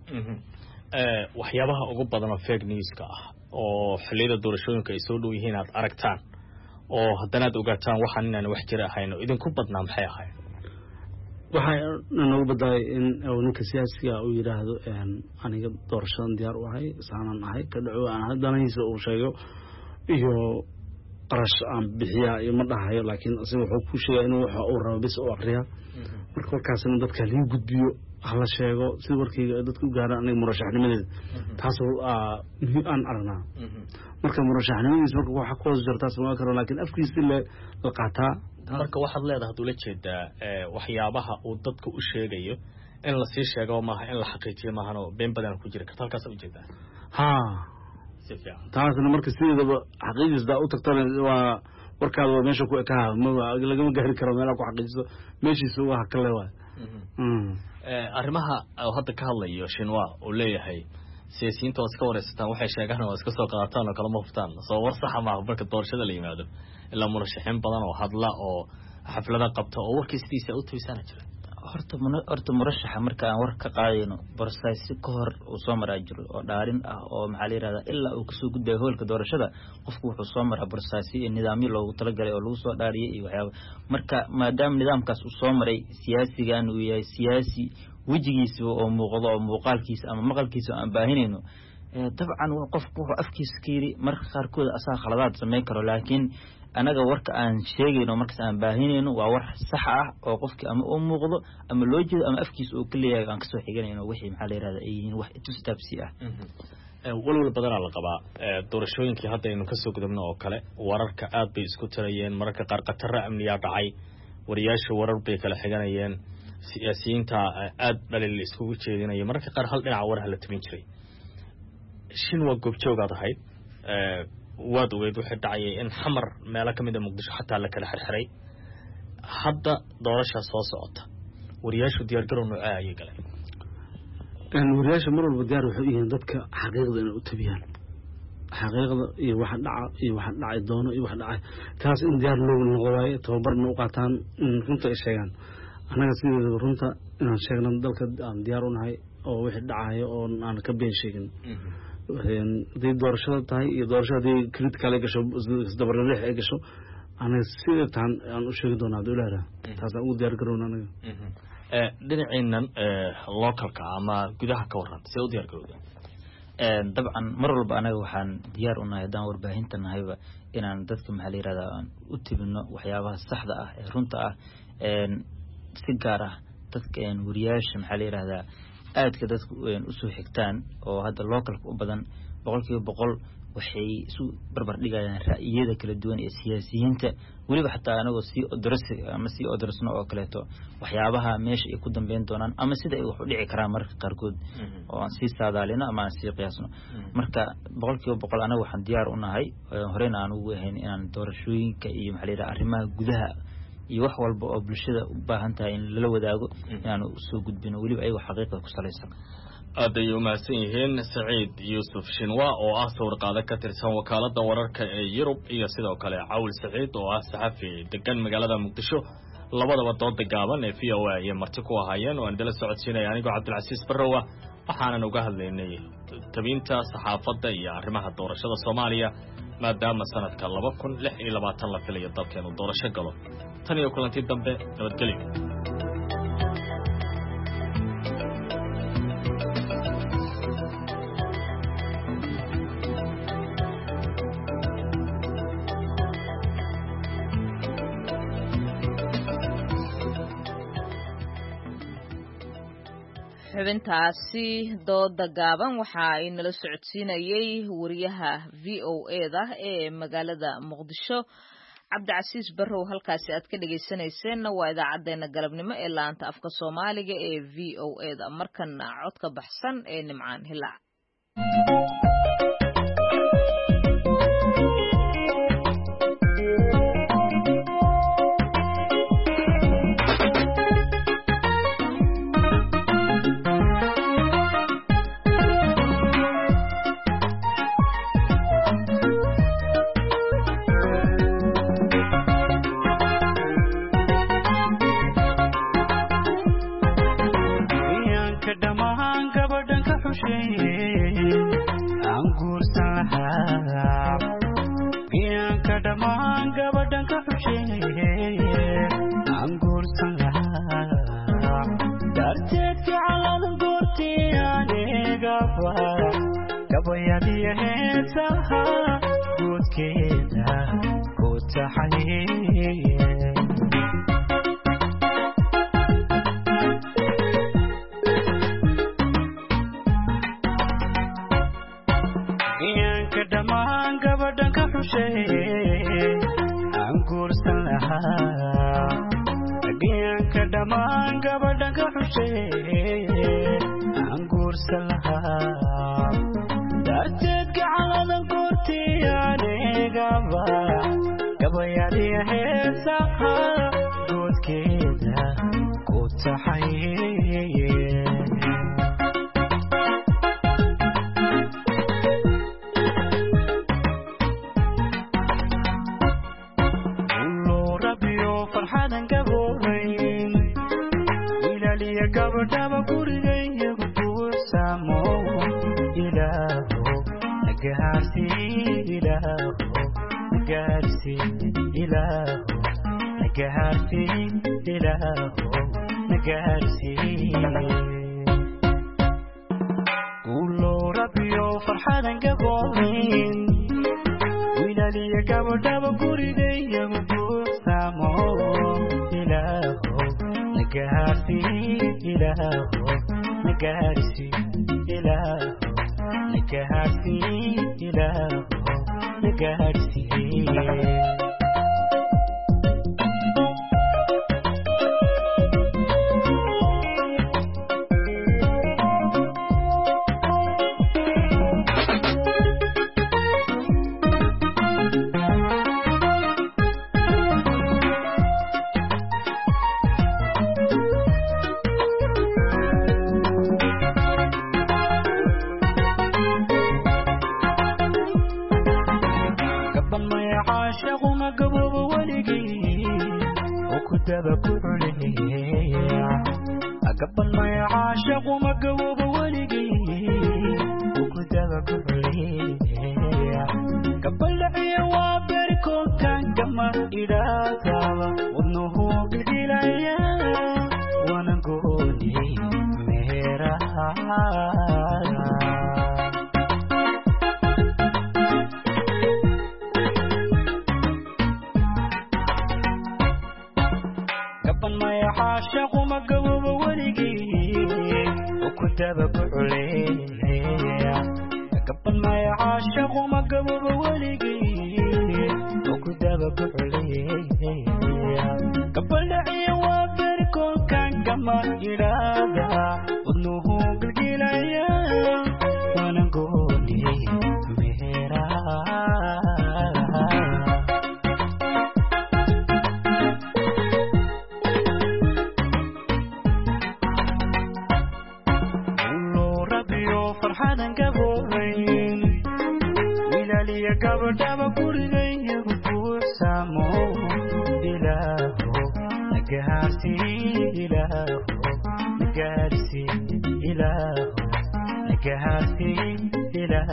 ee waxyaabaha ugu badan oo fake news ka ah oo xilliyada doorashooyinka ay soo dhow yihiin aad aragtaan oo haddana aad ogaataan waxaan inaan wax jira ahayn oo idinku badnaa maxay ahayn waxay nagu baday in ninka siyaasiga uu yiraahdo een aniga doorashadan diyaar u ahay saanan ahay ka dhaco aan hadanayso uu sheego iyo qarash aan bixiya iyo ma dhahayo laakiin asiga wuxuu ku sheegay inuu waxa uu rabo bis oo aqriya marka warkaasina dadka liin gudbiyo hala sheego si warkayga dadku u gaaraan aniga murashaxnimadeeda taas oo muhiim aan aragnaa marka murashaxnimadiisa marka waxa ku hoos jirta sama karo laakiin afkiisa la qaataa marka waxaad leedahay dawlad jeeda waxyaabaha uu dadku u sheegayo in la sii sheego maaha in la xaqiijiyo maaha oo been badan ku jira karta halkaas u jeedaa ha taasna marka sideedaba xaqiiqda u tagtana waa warkaada waa meesha ku ekaa ma laga ma gaari karo meel ku xaqiijiso meeshiisa waa kale waa ee arrimaha oo hadda ka hadlayo Shinwa oo leeyahay siyaasiyiinta oo iska wareysataan waxay sheegaan oo iska soo qaataan oo kala muftaan soo war sax ma marka doorashada la yimaado ilaa murashaxiin badan oo hadla oo xaflada qabta oo warkiisa u tuusan jira horta horta murashaxa marka aan war ka qaadayno borsaasi ka hor uu soo maraa jiro oo dhaarin ah oo maxaa la yiraahdaa ilaa uu ka soo gudbay hoolka doorashada qofku wuxuu soo maraa borsaasi iyo nidaamyo loogu talagalay oo lagu soo dhaariyay iyo waxyaabo marka maadaama nidaamkaas uu soo maray siyaasigan uu yahay siyaasi wajigiisa oo muuqdo oo muuqaalkiisa ama maqalkiisa aan baahinayno dabcan qofku wuxuu afkiisa ka yiri marka qaarkood asaa khaladaad sameyn karo laakiin anaga warka aan sheegayno markaas aan baahinayno waa war sax ah oo qofkii ama uu muuqdo ama loo jeedo ama afkiisa uu kaliya aan ka soo xiganayno wixii maxaa la yiraahdaa ay yihiin wax itustabsi ah ee walwal badan la qabaa doorashooyinkii hadda aynu ka soo gudubno oo kale wararka aad bay isku tirayeen mararka qaar qatar amniya dhacay wariyaasha warar bay kala xiganayeen siyaasiyiinta aad dhalil iskugu jeedinayeen mararka qaar hal dhinac war la tabin jiray shin waa goobjoogaad ahayd ee waad ogeyd waxay dhacayay in xamar meelo ka mid ah Muqdisho xataa la kala xirxiray hadda doorasha soo socota wariyaashu diyaar garow nooca ay galeen in wariyaasha mar walba diyaar waxay yihiin dadka xaqiiqda inay u tabiyaan xaqiiqda iyo waxa dhaca iyo waxa dhacay doono iyo waxa dhacay kaas in diyaar loo noqdo way tababarna u qaataan runta ay sheegaan anaga sidoo runta inaan sheegno dalka aan diyaar u nahay oo wixii dhacay oo aan ka been sheegin dii doorashada tahay iyo doorashada critical ay gasho isdabarleex ay gasho anaga sidoo tan aan u sheegi doonaa dawladda taas aan u diyaar garoon anaga ee dhinaceenan ee localka ama gudaha ka waran si u diyaar garowda ee dabcan mar walba anaga waxaan diyaar u nahay daan warbaahinta nahayba inaan dadka maxaa la yiraahdaa aan u tibino waxyaabaha saxda ah ee runta ah ee si gaar ah dadka een wariyaasha maxaa la yiraahdaa aadka dadku u soo xigtaan oo hadda localka u badan boqolkiiba boqol waxay isu barbar dhigayaan ra'yiyada kala duwan ee siyaasiyiinta waliba xataa anagoo si odras ama si odrasno oo kaleeto waxyaabaha meesha ay ku dambeyn doonaan ama sida ay wax u dhici karaan marka qaarkood oo aan si saadaalino ama aan si qiyaasno marka boqolkiiba boqol anaga waxaan diyaar u nahay horeyna aan ugu ahayn inaan doorashooyinka iyo maxaa la yiraahdaa arrimaha gudaha iyo wax walba oo bulshada u baahan tahay in la wadaago inaan soo gudbino waliba ay wax xaqiiqda ku saleysan aday u mahadsan yihiin Saciid Yuusuf Shinwa oo ah sawirqaade ka tirsan wakaaladda wararka ee Yurub iyo sidoo kale Caawil Saciid oo ah saxafi degan magaalada Muqdisho labadaba dood gaaban ee V O A iyo marti ku ahaayeen oo aan dala socodsiinay aniga Cabdilcasiis Barrowa waxaan uga hadlaynay tabinta saxaafadda iyo arrimaha doorashada Soomaaliya maadaama sanadka laba kun lix iyo labaatan la filayo dalkeenu doorasho galo tan iyo kulantii dambe nabadgelyo xubintaasi dooda gaaban waxa ay nala socodsiinayay wariyaha V O A da ee magaalada Muqdisho Cabdicasiis Barrow halkaasi aad ka dhageysanayseen waa idaacadeena galabnimo ee laanta afka Soomaaliga ee V O A da markana codka baxsan ee Nimcaan Hilaac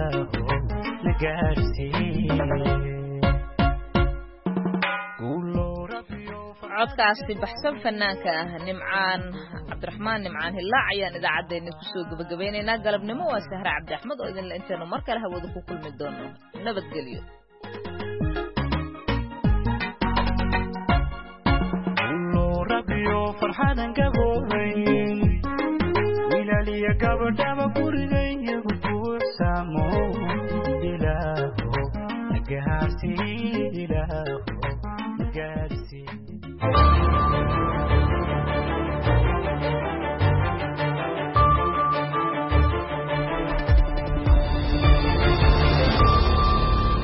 ilaaho na gaarsiiye codkaasi baxsan fanaanka ah nimcaan cabdiraxmaan nimcaan hilaac ayaan idaacaddeenna kusoo gabagabeynaynaa galabnimo waa sahre cabdi axmed oo idinla intaynu mar kale hawada ku kulmi doono nabadgelyo rabiyo farxadan gaboobay wilaaliya gabadhaba gurigaygu buuxsaamo ilaaho nagahaasi ilaaho